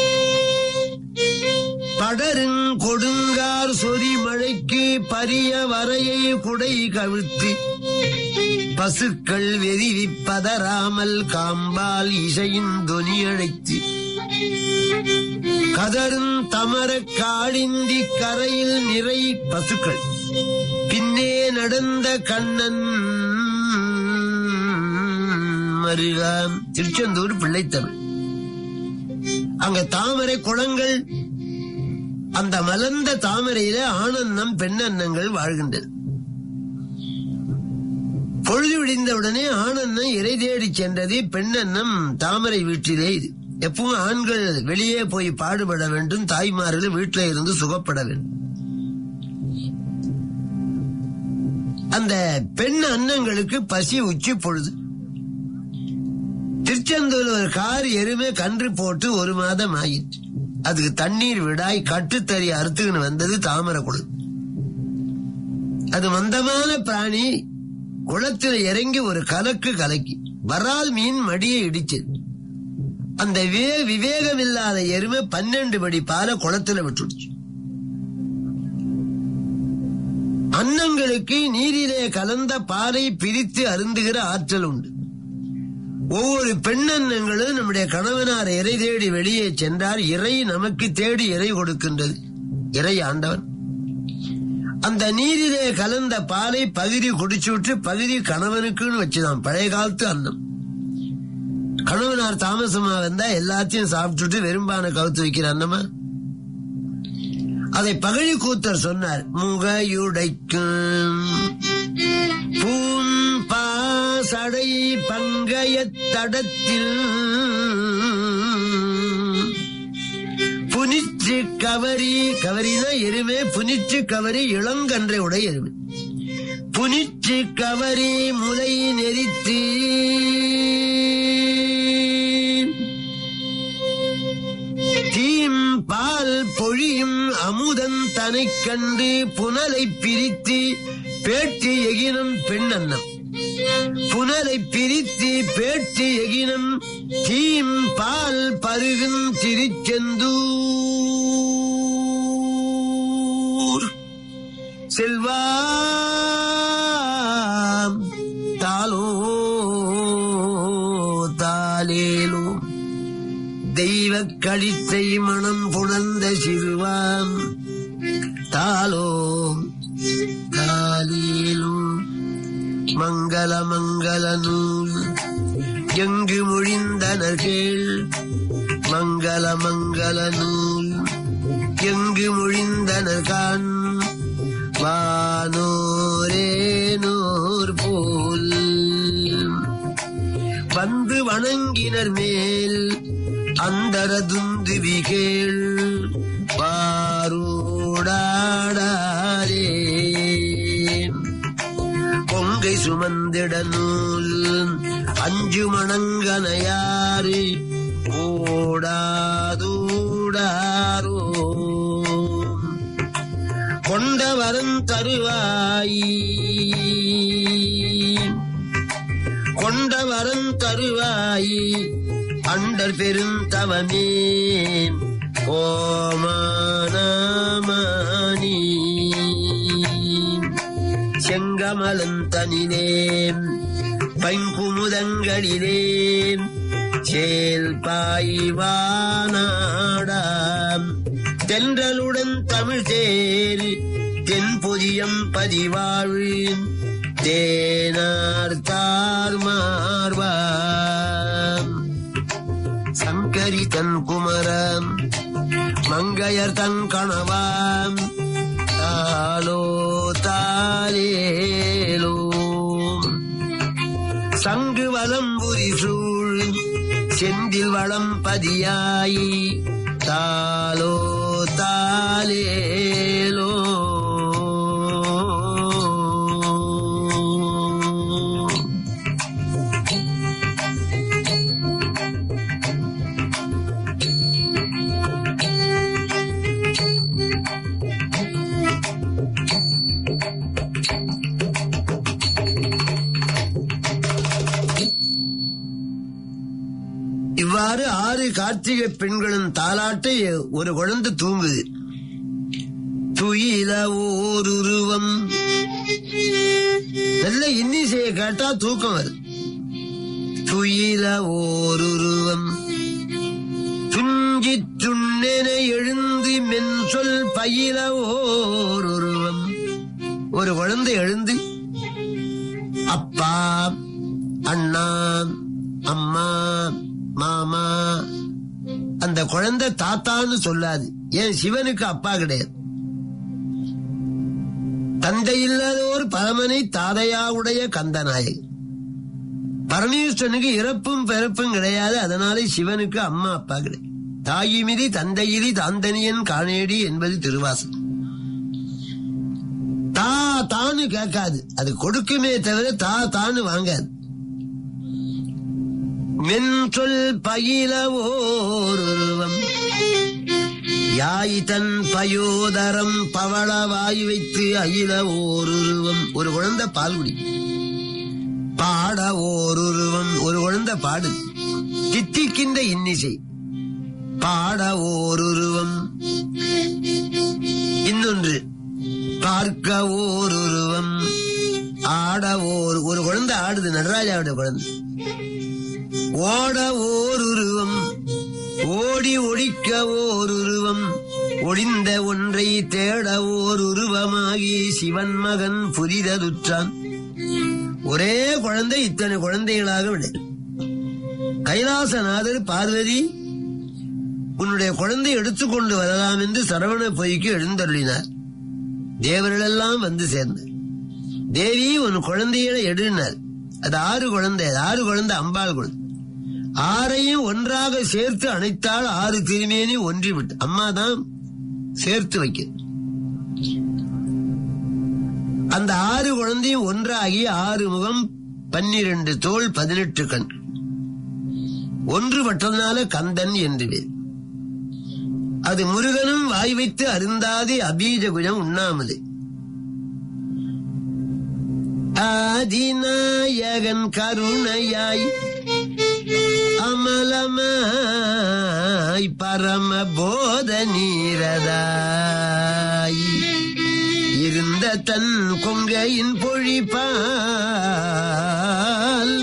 படருங் கொடுங்கார் சொறி மழைக்கு பரிய வரையை குடை கவிழ்த்து பசுக்கள் வெறிவிப்பதராமல் காம்பால் இசையின் தொனி அழைத்து கதரும் தமர காளிந்தி கரையில் நிறை பசுக்கள் பின்னே நடந்த கண்ணன் மருகாம். திருச்செந்தூர் பிள்ளைத்தமிழ். அங்க தாமரை குளங்கள், அந்த மலர்ந்த தாமரையில ஆனந்தம் பெண்ணன்னங்கள் வாழ்கின்றது. பொழுது விடிந்தவுடனே ஆனந்தம் இறை தேடி சென்றது. பெண்ணன்னம் தாமரை வீட்டிலே இது. எப்பவும் ஆண்கள் வெளியே போய் பாடுபட வேண்டும், தாய்மார்கள் வீட்டில இருந்து சுகப்பட வேண்டும். அந்த பெண் அன்னங்களுக்கு பசி உச்சி பொழுது. திருச்செந்தூர் ஒரு கார் எருமை கன்று போட்டு ஒரு மாதம் ஆயிற்று. அதுக்கு தண்ணீர் விடாய் கட்டுத்தறி அறுத்துக்கின்னு வந்தது தாமரை குளம். அது மந்தமான பிராணி. குளத்தில் இறங்கி ஒரு கலக்கு கலக்கி வரால் மீன் மடியை இடிச்சது. அந்த விவேகம் இல்லாத எருமை பன்னெண்டு படி பால குளத்துல விட்டுடுச்சு. அன்னங்களுக்கு நீரிலே கலந்த பாலை பிரித்து அருந்துகிற ஆற்றல் உண்டு. ஒவ்வொரு பெண்ணன்னங்களும் நம்முடைய கணவனார் இறை தேடி வெளியே சென்றார். இறை நமக்கு தேடி இறை கொடுக்கின்றது. இறை ஆண்டவன் அந்த நீரிலே கலந்த பாலை பகுதி குடிச்சு விட்டு பகுதி கணவனுக்குன்னு வச்சுதான். பழைய காலத்து அன்னம். கணவனார் தாமசமா வந்தா எல்லாத்தையும் சாப்பிட்டுட்டு வெறும்பான கவுத்து வைக்கிற அன்னமா. அதை பகழி கூத்தர் சொன்னார். முகையுடைக்கும் பூம் பாசடை பங்கைய தடத்தில் புனிச்சு கவரி, கவரினா எருமை, புனிச்சு கவரி இளங்கன்றை உடைய எருமை. புனிச்சு கவரி முலை நெறித்து தீம் பால் பொழியும் அமுதன் தனை கண்டு புனலை பிரித்து பேட்டி எகினம் பெண்ணன்னம். புனலை பிரித்து பேட்டி எகினம் தீம் பால் பருகும் திருச்செந்தூர் செல்வாம் தாலோ தாலேலோ தெய்வ கழித்தை மனம் புணர்ந்த சிறுவாம் தாலோ தாலேலோ மங்கள மங்கள நூல் எங்கு மொழிந்தனர் கேள். மங்கள மங்கள நூல் எங்கு மொழிந்தனர் காண். வானோரே நூர் போல் வந்து வணங்கினர் மேல் அந்தரதுந்து விகேள். பாரோடாடே பொங்கை சுமந்திட நூல் அஞ்சு மணங்கனையாறு ஓடாதூடாரோ கொண்டவரன் தருவாய் கொண்டவரன் தருவாய் அண்டர் பெருந்தவமே ஓமானமணி செங்கமலன் தனிலே பைங்குமுதங்களிலே சேல் பாய்வானாடாம் தென்றலுடன் தமிழ் தேர் தென்பொதியம் பதிவாழ் தேனார் தார் மார்பாம் சங்கரி தன் குமரம் மங்கையர் தன் கணவாம் தாலோ தாலேலோ சங்கு வலம் புரிசூழ் செந்தில் வளம் பதியாய் தாலோ தாலேலோ இவ்வாறு ஆறு கார்த்திகை பெண்களின் தாலாட்டை ஒரு குழந்தை தூங்குது. துயில ஓருருவம் நல்ல இன்னிசையை கேட்டா தூக்கம் வருது. துயில ஓருருவம் துஞ்சி துண்ணென எழுந்து மென் சொல் பயில ஓருருவம். ஒரு குழந்தை எழுந்து அப்பா அண்ணா அம்மா மாமா, அந்த குழந்தை தாத்தான்னு சொல்லாது. ஏன் சிவனுக்கு அப்பா கிடையாது. தந்தை இல்லாதோர் பரமனை தாதையாவுடைய கந்தநாயகி. பரமேஸ்வரனுக்கு இறப்பும் பிறப்பும் கிடையாது. அதனால சிவனுக்கு அம்மா அப்பா கிடையாது. தாயிமிதி தந்தையிலி தாந்தனியன் காணேடி என்பது திருவாசகம். தா தான்னு கேட்காது, அது கொடுக்குமே தவிர தா தான்னு வாங்காது. மென் சொல் பயில ஓருருவம் யாய் தன் பயோதரம் பவள வாய் வைத்து அயில ஓருருவம். ஒரு குழந்தை பால் குடி. பாட ஓருருவம். ஒரு குழந்தை பாடு. தித்திக்கின்ற இன்னிசை. பாட ஓருருவம். இன்னொன்று பார்க்க ஓருருவம். ஆட ஓர் ஒரு குழந்தை ஆடுது. நடராஜாவுடைய குழந்தை. ஓட ஓருருவம். ஓடி ஒழிக்க ஓருருவம். ஒளிந்த ஒன்றை தேட ஓர் உருவமாகி சிவன் மகன் புரிததுற்றான். ஒரே குழந்தை இத்தனை குழந்தைகளாக விட. கைலாசநாதர் பார்வதி உன்னுடைய குழந்தை எடுத்துக்கொண்டு வரலாம் என்று சரவண பொய்க்கு எழுந்தருளினார். தேவர்களெல்லாம் வந்து சேர்ந்தார். தேவி உன் குழந்தைகளை எடுனார். அது ஆறு குழந்தை. ஆறு குழந்தை அம்பாள் குழந்தை. ஆறையும் ஒன்றாக சேர்த்து அணைத்தால் ஆறு திருமேனி ஒன்றிவிட்டு. அம்மா தான் சேர்த்து வைக்க. அந்த ஆறு குழந்தையும் ஒன்றாகி ஆறு முகம் பன்னிரண்டு தோள் பதினெட்டு கண் ஒன்றுபட்டதுனால கந்தன் என்று பேர். அது முருகனும் வாய் வைத்து அருந்தாதி அபீஜ குஜம் உண்ணாமது. ஆதிநாயகன் கருணையாய் அமலமாய் பரம போத நீரதாய் இருந்த தன் கொங்கையின் பொழிப்பால்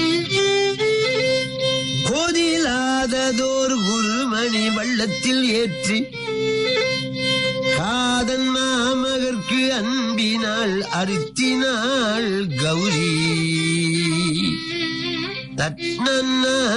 கோதிலாததோர் குருமணி வள்ளத்தில் ஏற்றி காதன் மாமகற்கு அன்பினால் அறுத்தினாள் கௌரி. தட்னன்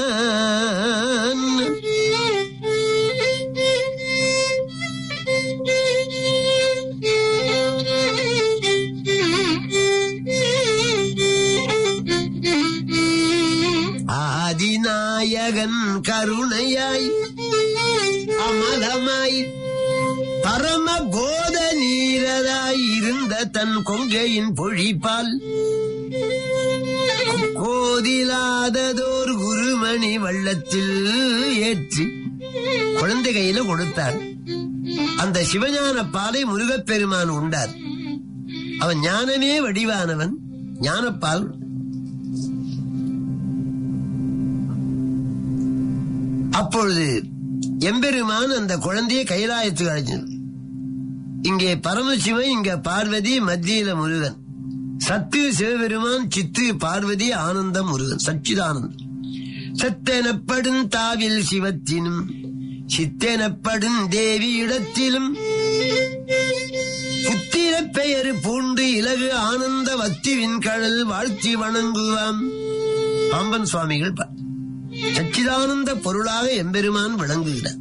ஆதிநாயகன் கருணையாய் அமலமாய் பரம போத நீரதாய் இருந்த தன் கொங்கையின் பொழிப்பால் கோதிலாததோர் குருமணி வள்ளத்தில் ஏற்றி குழந்தை கையில கொடுத்தார். அந்த சிவஞான பாலை முருகப்பெருமான் உண்டார். அவன் ஞானமே வடிவானவன். ஞானப்பால் அப்பொழுது எம்பெருமான் அந்த குழந்தையை கைலாயத்துக்கு அழைச்சது. இங்கே பரமசிவன், இங்க பார்வதி, மத்தியில முருகன். சத்து சிவபெருமான், சித்து பார்வதி, ஆனந்தம் முருகன். சச்சிதானந்தம். சத்தெனப்படும் தாவில் சிவத்தினும் சித்தெனப்படும் தேவி இடத்திலும் புத்திர பெயர் பூண்டு இலகு ஆனந்த வத்திவின் கடல் வாழ்த்தி வணங்குவாம். பாம்பன் சுவாமிகள் சச்சிதானந்த பொருளாக எம்பெருமான் விளங்குகிறார்.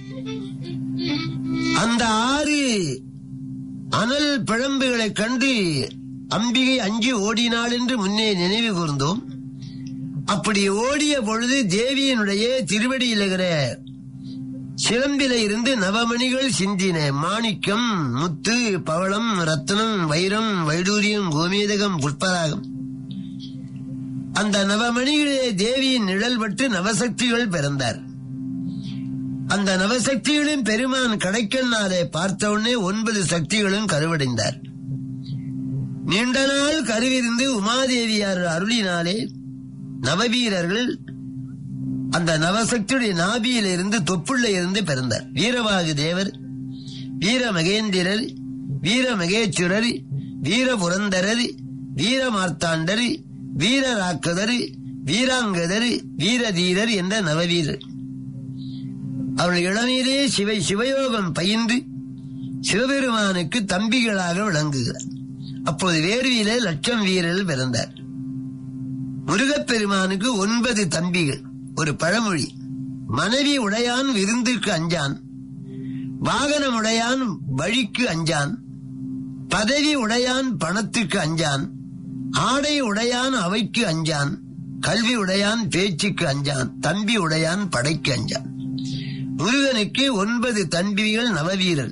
அந்த ஆறு அனல் பிழம்புகளை கண்டு அம்பிகை அஞ்சி ஓடினாள் என்று முன்னே நினைவு கூர்ந்தோம். அப்படி ஓடிய பொழுது தேவியினுடைய திருவடியில் இருக்கிற சிலம்பில இருந்து நவமணிகள் சிந்தின. மாணிக்கம், முத்து, பவளம், ரத்னம், வைரம், வைடூரியம், கோமேதகம், புஷ்பராகம். அந்த நவமணிகளே தேவியின் நிழல் பட்டு நவசக்திகள் பிறந்தார். அந்த நவசக்திகளும் பெருமான் கடைக்கண்ணாலே பார்த்த உடனே ஒன்பது சக்திகளும் கருவடைந்தார். நீண்ட நாள் கருவிருந்து உமாதேவியார் அருளினாலே நவவீரர்கள் அந்த நவசக்தியுடைய நாபியில இருந்து தொப்புள்ள இருந்து பிறந்தார். வீரவாகு தேவர், வீர மகேந்திரர், வீர மகேச்சுரர், வீர புரந்தரர், வீர மார்த்தாண்டர், வீர ராக்கதர், வீராங்கதர், வீரதீரர் என்ற நவவீரர். அவர்கள் இளமையிலே சிவை சிவயோகம் பயின்று சிவபெருமானுக்கு தம்பிகளாக விளங்குகிறார். அப்போது வேர்வியிலே லட்சம் வீரர்கள் பிறந்தார். முருகப்பெருமானுக்கு ஒன்பது தம்பிகள். ஒரு பழமொழி, மனைவி உடையான் விருந்துக்கு அஞ்சான், வாகனம் உடையான் வழிக்கு அஞ்சான், பதவி உடையான் பணத்துக்கு அஞ்சான், ஆடை உடையான் அவைக்கு அஞ்சான், கல்வி உடையான் பேச்சுக்கு அஞ்சான், தம்பி உடையான் படைக்கு அஞ்சான். முருகனுக்கு ஒன்பது தம்பிகள் நவவீரர்.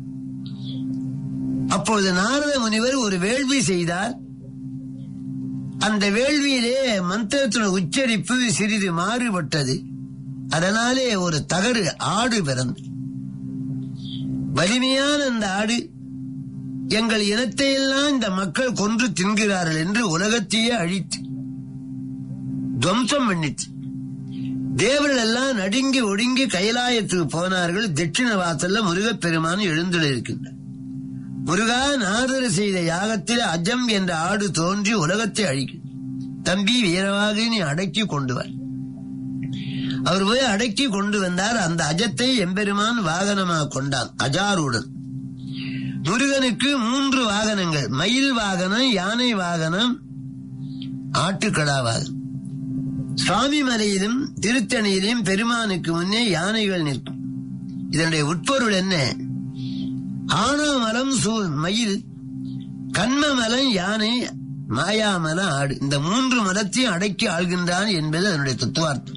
அப்போது நாரத முனிவர் ஒரு வேள்வி செய்தார். அந்த வேள்வியிலே மந்திரத்தின் உச்சரிப்பு சிறிது மாறுபட்டது. அதனாலே ஒரு தகடு ஆடு பிறந்து, வலிமையான அந்த ஆடு எங்கள் இனத்தை எல்லாம் இந்த மக்கள் கொன்று தின்கிறார்கள் என்று உலகத்தையே அழித்து துவம்சம் பண்ணிச்சு. தேவர்கள் எல்லாம் நடுங்கி ஒடுங்கி கைலாயத்துக்கு போனார்கள். தட்சிண வாசல்ல முருகப்பெருமான் எழுந்துள்ளிருக்கின்றார். முருகா, நாரதர் செய்த யாகத்தில் அஜம் என்ற ஆடு தோன்றி உலகத்தை அழிக்கும். தம்பி வீரவாக நீ அடக்கி கொண்டு வர. அவர் போய் அடக்கி கொண்டு வந்தார். அந்த அஜத்தை எம்பெருமான் வாகனமாக கொண்டான், அஜாருடன். முருகனுக்கு மூன்று வாகனங்கள், மயில் வாகனம், யானை வாகனம், ஆட்டுக்கடா வாகனம். சுவாமி மலையிலும் திருத்தணியிலும் பெருமானுக்கு முன்னே யானைகள் நிற்கும். இதனுடைய உட்பொருள் என்ன? ஆனாமலம் மயில், கண்மமலம் யானை, மாயாமலம் ஆடு. இந்த மூன்று மலத்தையும் அடக்கி ஆள்கின்றான் என்பது அதனுடைய தத்துவார்த்தம்.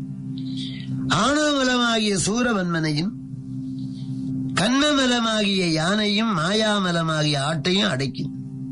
ஆனாமலமாகிய சூரவன்மனையும், கண்மமலமாகிய யானையும், மாயாமலமாகிய ஆட்டையும் அடக்கி.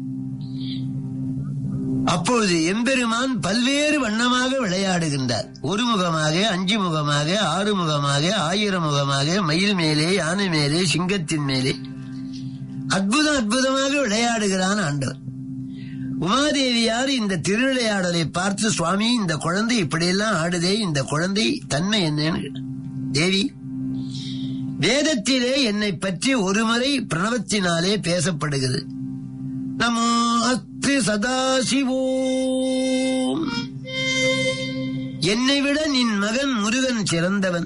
அப்போது எம்பெருமான் பல்வேறு வண்ணமாக விளையாடுகின்றார். ஒரு முகமாக, அஞ்சு முகமாக, ஆறு முகமாக, ஆயிரம் முகமாக, மயில் மேலே, யானை மேலே, சிங்கத்தின் மேலே அற்புதம் அற்புதமாக விளையாடுகிறான் ஆண்டவர். உமாதேவியார் இந்த திருவிளையாடலை பார்த்து, சுவாமி இந்த குழந்தை இப்படியெல்லாம் ஆடுதே, இந்த குழந்தை தன்மை என்னன்னு. தேவி, வேதத்திலே என்னை பற்றி ஒருமுறை பிரணவத்தினாலே பேசப்படுகிறது. நமோ அஸ்து சதாசிவோம். என்னை விட நின் மகன் முருகன் சிறந்தவன்.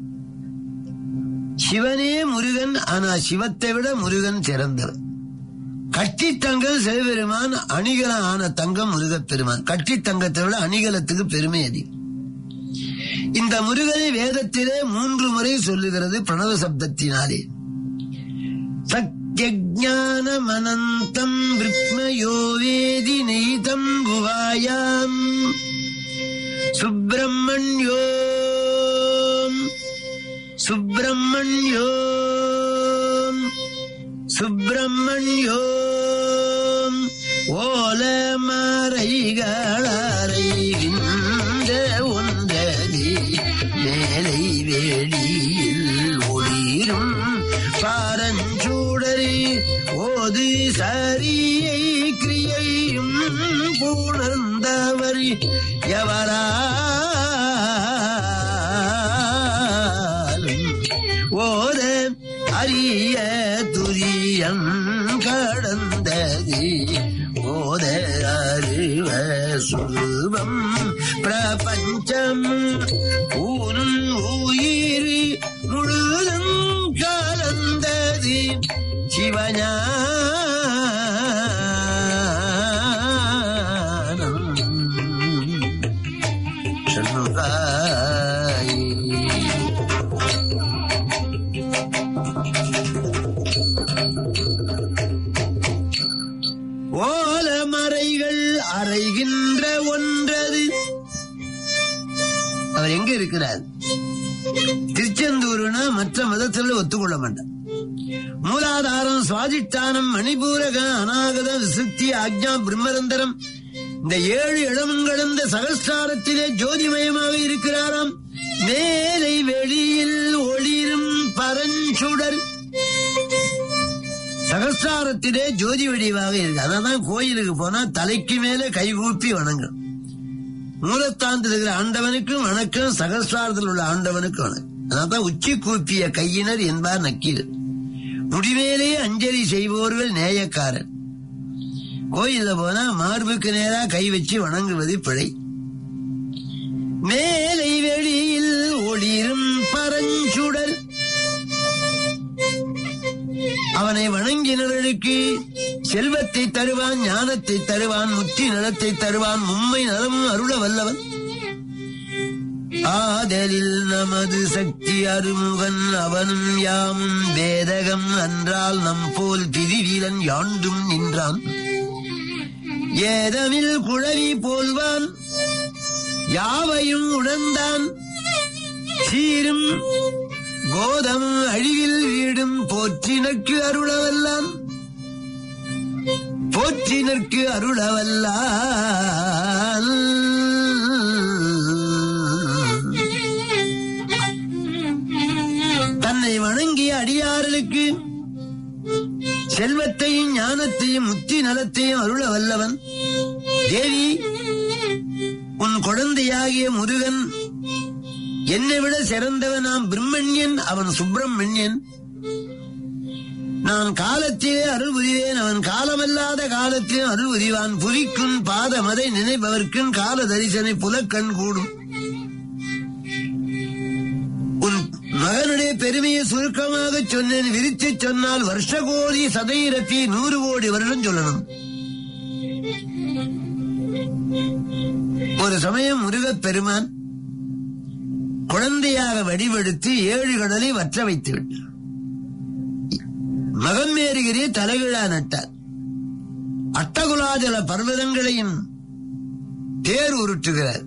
சிவனே முருகன், ஆனா சிவத்தை விட முருகன் சிறந்தவன். கட்டி தங்கம் சிவபெருமான், அணிகலம் ஆன தங்கம் முருகப்பெருமான். கட்டி தங்கத்தை விட அணிகலத்துக்கு பெருமை அதிகம். இந்த முருகனை வேதத்திலே மூன்று முறை சொல்லுகிறது பிரணவ சப்தத்தினாலே. சத்யஞானமனந்தம் விருக்மயோ வேதி நெய்தம் குவாயாம் சுப்பிரமண்யோ சுப்பிரமண்யோ சுப்பிரமண்யோ ஓல மறைகளறைகின்ற ஒன்றதி மேலை வேடியில் ஒளிரும் பாரஞ்சூடரி ஓது சரியை கிரியையும் பூணர்ந்தவர் எவராலும் ஓத அரிய துரியம் கடந்தது ஓத சுரூபம் பிரபஞ்சம் ஊனும் உயிர் முழுதும் கலந்தது சிவஞானம் சண்முகாய். ஓலமறைகள் அறைகின்ற ஒன்றது. அவர் எங்க இருக்கிறார்? திருச்செந்தூர்னா மற்ற மதத்தில் ஒத்துக்கொள்ள மாட்டார். மூலாதாரம், சுவாதிஷ்டானம், மணிபூரக, அநாகத, விசுத்தி, ஆக்ஞா, பிரம்மரந்தரம், இந்த ஏழு இடமும் கடந்த சகஸ்ராரத்திலே ஜோதிமயமாக இருக்கிறாராம். மேலை வெளியில் ஒளிரும் பரஞ்சுடர். சகஸ்ராரத்திலே ஜோதி வடிவாக இருக்கு. அதான் கோயிலுக்கு போனா தலைக்கு மேல கைகூப்பி வணங்கும். மூலத்தாந்தில் இருக்கிற ஆண்டவனுக்கும் வணக்கம், சகஸ்ராரத்தில் உள்ள ஆண்டவனுக்கும் வணக்கம். அதான் உச்சி கூப்பிய கையினர் என்பார் நக்கீர். முடிவேலே அஞ்சலி செய்வோர்கள் நேயக்காரன். கோயில போனா மார்புக்கு நேரா கை வச்சு வணங்குவது பிழை. மேலை வெளியில் ஒளிரும் பரஞ்சுடர். அவனை வணங்கினர்களுக்கு செல்வத்தை தருவான், ஞானத்தை தருவான், முத்தி நலத்தை தருவான், மும்மை நலமும் அருள வல்லவன். ஆதலில் நமது சக்தி அருமுகன் அவனும் யாமும் வேதகம் அன்றால் நம் போல் பிரிவீரன் யாண்டும் நின்றான். ஏதமில் குழவி போல்வான் யாவையும் உணர்ந்தான். சீரும் கோதம் அழிவில் வீடும் போற்றினர்க்கு அருளவல்லான். போற்றினர்க்கு அருளவல்லான். தன்னை வணங்கிய அடியார்களுக்கு செல்வத்தையும் ஞானத்தையும் முத்தி நலத்தையும் அருள வல்லவன். தேவி, உன் குழந்தையாகிய முருகன் என்னை விட சிறந்தவனாம் பிரம்மண்யன், அவன் சுப்பிரமணியன். நான் காலத்திலே அருள் புரிவேன், அவன் காலமல்லாத காலத்திலே அருள் புரிவான். புரிக்கும் பாதமதை நினைப்பவர்க்கும் கால தரிசனை புலக்கண் கூடும். உன் மகனுடைய பெருமையை சுருக்கமாக சொன்னேன். விரித்து சொன்னால் வருஷ கோடி சதையிரத்தி நூறு கோடி வருடம் சொல்லணும். ஒரு சமயம் முருகப் பெருமான் குழந்தையாக வடிவெடுத்து ஏழு கடலை வற்ற வைத்து விட்டார். மகமேறுகிறே தலைவிழா நட்டார். அட்டகுலாஜல பர்வதங்களையும் தேர் உருட்டுகிறார்.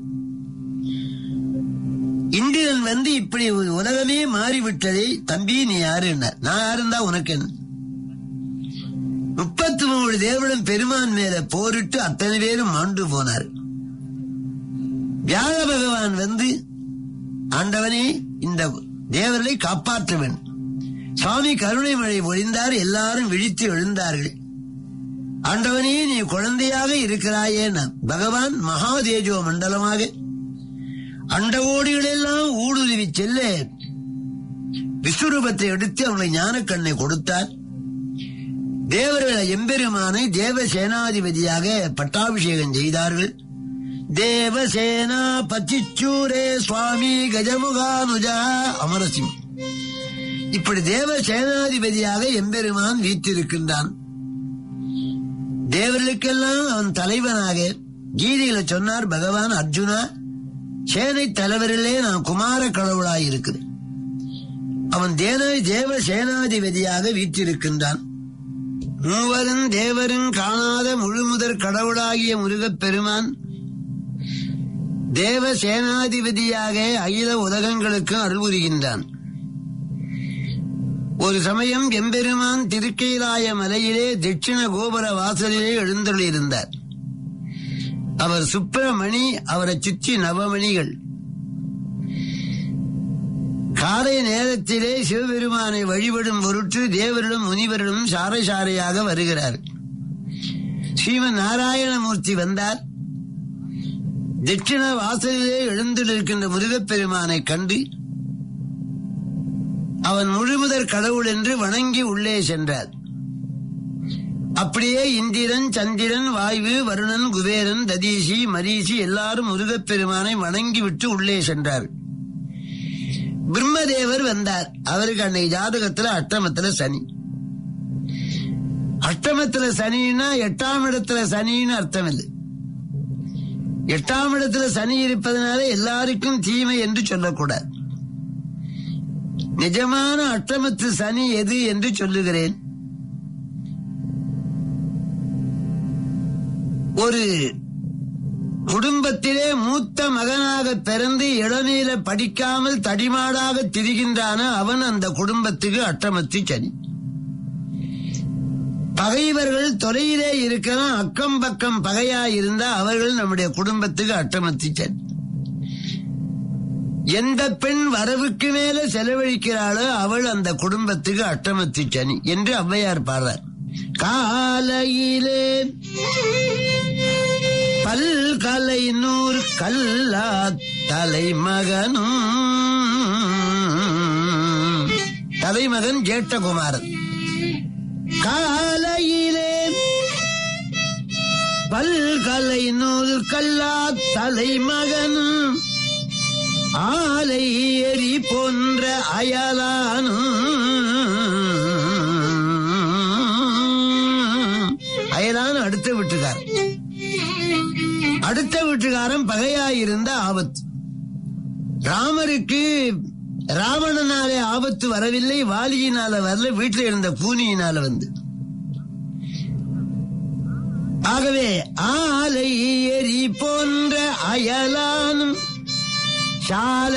இந்திரன் வந்து இப்படி உலகமே மாறிவிட்டதே தம்பி, நீ யாருன்னார். நான் யாருந்தா உனக்கு என்ன? முப்பத்தி மூணு தேவர்களும் பெருமான் மேல போரிட்டு அத்தனை பேரும் மாண்டு போனார். வியாழ பகவான் வந்து, ஆண்டவனே இந்த தேவர்களை காப்பாற்ற வேண்டும். சுவாமி கருணை மழை பொழிந்தார். எல்லாரும் விழித்து எழுந்தார்கள். ஆண்டவனே நீ குழந்தையாக இருக்கிறாயே. பகவான் மகாதேஜோ மண்டலமாக அண்டகோடிகளெல்லாம் ஊடுருவி செல்ல விஸ்வரூபத்தை எடுத்து அவங்களை ஞான கண்ணை கொடுத்தார். தேவர்களை எம்பெருமானை தேவ சேனாதிபதியாக பட்டாபிஷேகம் செய்தார்கள். தேவசேனா பச்சிச்சூரே சுவாமி கஜமுகானுஜா அமரசிம். இப்படி தேவ சேனாதிபதியாக எம்பெருமான் வீற்றிருக்கின்றான். தேவர்களுக்கெல்லாம் அவன் தலைவனாக கீதையில சொன்னார் பகவான், அர்ஜுனா, சேனை தலைவரிலே நான் குமார கடவுளாய் இருக்கிறேன். அவன் தேன தேவ சேனாதிபதியாக வீற்றிருக்கின்றான். மூவரும் தேவரும் காணாத முழுமுதற் கடவுளாகிய முருகப் பெருமான் தேவ சேனாதிபதியாக அகில உலகங்களுக்கு அருள் புரிகின்றான். ஒரு சமயம் எம்பெருமான் திருக்கைலாய மலையிலே தட்சிண கோபுர வாசலிலே எழுந்தருளியிருந்தார். அவர் சுப்பிரமணி, அவரை சுற்றி நவமணிகள். காலை நேரத்திலே சிவபெருமானை வழிபடும் பொருட்டு தேவரிடம் முனிவரிடம் சாரை சாரையாக வருகிறார். ஸ்ரீமன் நாராயணமூர்த்தி வந்தார். தட்சிண வாசலிலே எழுந்திருக்கின்ற முருகப்பெருமானை கண்டு அவன் முழுமுதற் கடவுள் என்று வணங்கி உள்ளே சென்றார். அப்படியே இந்திரன், சந்திரன், வாயு, வருணன், குபேரன், ததீசி, மரீசி எல்லாரும் முருகப்பெருமானை வணங்கி விட்டு உள்ளே சென்றார். பிரம்மதேவர் வந்தார். அவருக்கு அன்னைக்கு ஜாதகத்துல அஷ்டமத்துல சனி. அஷ்டமத்துல சனின்னா எட்டாம் இடத்துல சனின்னு அர்த்தம் இல்லை. எட்டாம் இடத்துல சனி இருப்பதனால எல்லாருக்கும் தீமை என்று சொல்லக்கூடாது. நிஜமான அஷ்டமத்து சனி எது என்று சொல்லுகிறேன். ஒரு குடும்பத்திலே மூத்த மகனாக பிறந்து இளநீல படிக்காமல் தடிமாடாக திரிகின்றான அவன் அந்த குடும்பத்துக்கு அஷ்டமத்து சனி. பகைவர்கள் தொலையிலே இருக்கலாம், அக்கம் பக்கம் பகையா இருந்தா அவர்கள் நம்முடைய குடும்பத்துக்கு அஷ்டமத்து சனி. எந்த பெண் வரவுக்கு மேல செலவழிக்கிறாளோ அவள் அந்த குடும்பத்துக்கு அஷ்டமத்து சனி என்று ஔவையார் பாடுறார். காலையிலே பல்கலை நூறு கல்லா தலைமகனும், தலைமகன் ஜேஷ்டகுமாரன். காலையிலே பல்கலை நூல் கல்லா தலைமகனும், ஆலை எரி போன்ற அயலானும். அயலான் அடுத்த வீட்டுக்காரன். அடுத்த வீட்டுக்காரன் பகையாயிருந்த ஆபத்து. ராமருக்கு ராவணனாலே ஆபத்து வரவில்லை, வாலியினால வரல, வீட்டில் இருந்த பூனியினால வந்து. ஆகவே ஆலை எரி போன்ற அயலானும் சால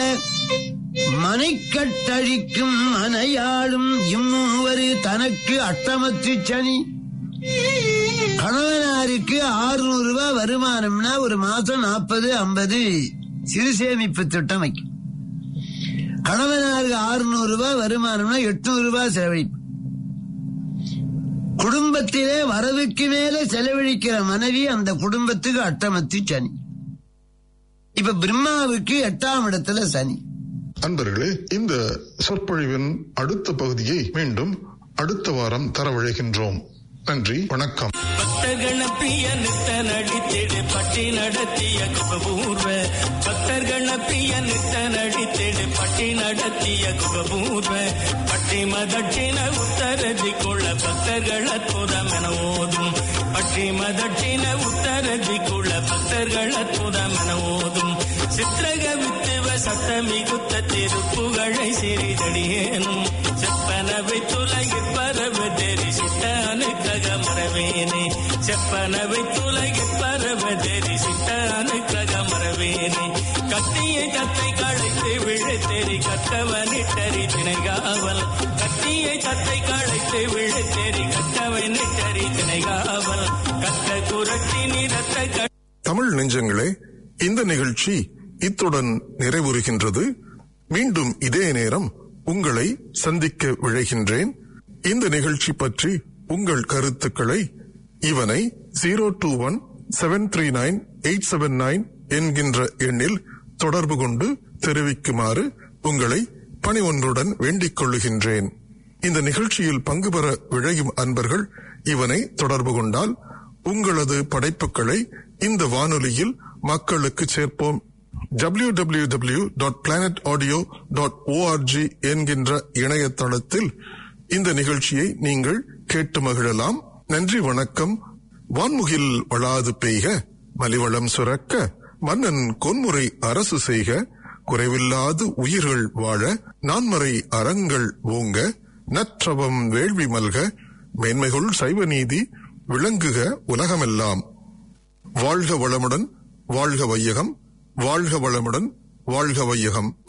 மனைக்கட்டழிக்கும் மனையாளும் இம்மூவரு தனக்கு அஷ்டமத்து சனி. கணவனாருக்கு ஆறுநூறு ரூபாய் வருமானம்னா ஒரு மாசம் நாற்பது ஐம்பது சிறு சேமிப்பு திட்டம் வைக்கும். கணவனாருக்கு ஆறுநூறு ரூபாய் வருமானம்னா எட்நூறு ரூபாய் செலவழிப்பு. குடும்பத்திலே வரவுக்கு மேல செலவழிக்கிற மனைவி அந்த குடும்பத்துக்கு அஷ்டமத்து சனி. இப்ப பிரம்மாவுக்கு எட்டாம் இடத்துல சனி. அன்பர்களே, இந்த சொற்பொழிவின் அடுத்த பகுதியை மீண்டும் அடுத்த வாரம் தரவழைக்கின்றோம். நன்றி, வணக்கம். பக்தர்கணப்பிய நித்த நடித்திடு பட்டி நடத்திய குபபூர்வ, பக்தர்கணப்பிய நித்த நடித்திடு பட்டி நடத்திய குபபூர்வ, பட்டி மதட்சிண உத்தரதி கொள்ள பக்தர்கள் அற்புதமென ஓதும், பட்டி மதட்சிண உத்தரதி கொள்ள பக்தர்கள் அற்புதமென ஓதும், சித்திரக வித்துவ சத்தமி குத்த திருப்புகழை சிறிதடியேனும், செப்பனவை துலகிற் பரவ தெரிசித்த அனுக்கிரக மரவேனே, செப்பனவை துலகிற் பரவ தெரிசித்த அனுக்கிரக மரவேனே, கத்திய கத்தை களைத்து விழுத்தெறி கத்தவனிட்டறி திணைகாவல், கத்திய கத்தை களைத்து விழுத்தெறி கத்தவனிட்டறி திணைகாவல், கத்த குரட்டி நிறத்த. தமிழ் நெஞ்சங்களே, இந்த நிகழ்ச்சி இத்துடன் நிறைவுறுகின்றது. மீண்டும் இதே நேரம் உங்களை சந்திக்க விழைகின்றேன். இந்த நிகழ்ச்சி பற்றி உங்கள் கருத்துக்களை இவனை zero two one seven three nine eight seven nine என்கின்ற எண்ணில் தொடர்பு கொண்டு தெரிவிக்குமாறு உங்களை பணிவொன்றுடன் வேண்டிக் கொள்ளுகின்றேன். இந்த நிகழ்ச்சியில் பங்கு பெற விழையும் அன்பர்கள் இவனை தொடர்பு கொண்டால் உங்களது படைப்புகளை இந்த வானொலியில் மக்களுக்கு சேர்ப்போம். W W W dot planet audio dot ORG என்கின்ற இணையதளத்தில் இந்த நிகழ்ச்சியை நீங்கள் கேட்டு மகிழலாம். நன்றி, வணக்கம். வான்முகில் வளாது பெய்க, மலிவளம் சுரக்க, மன்னன் கொன்முறை அரசு செய்க, குறைவில்லாது உயிர்கள் வாழ, நான்மறை அறங்கள் ஓங்க, நற்றவம் வேள்வி மல்க, மேன்மைகள் சைவ நீதி விளங்குக உலகமெல்லாம். வாழ்க வளமுடன், வாழ்க வையகம், வாழ்க வளமுடன், வாழ்க வையகம்.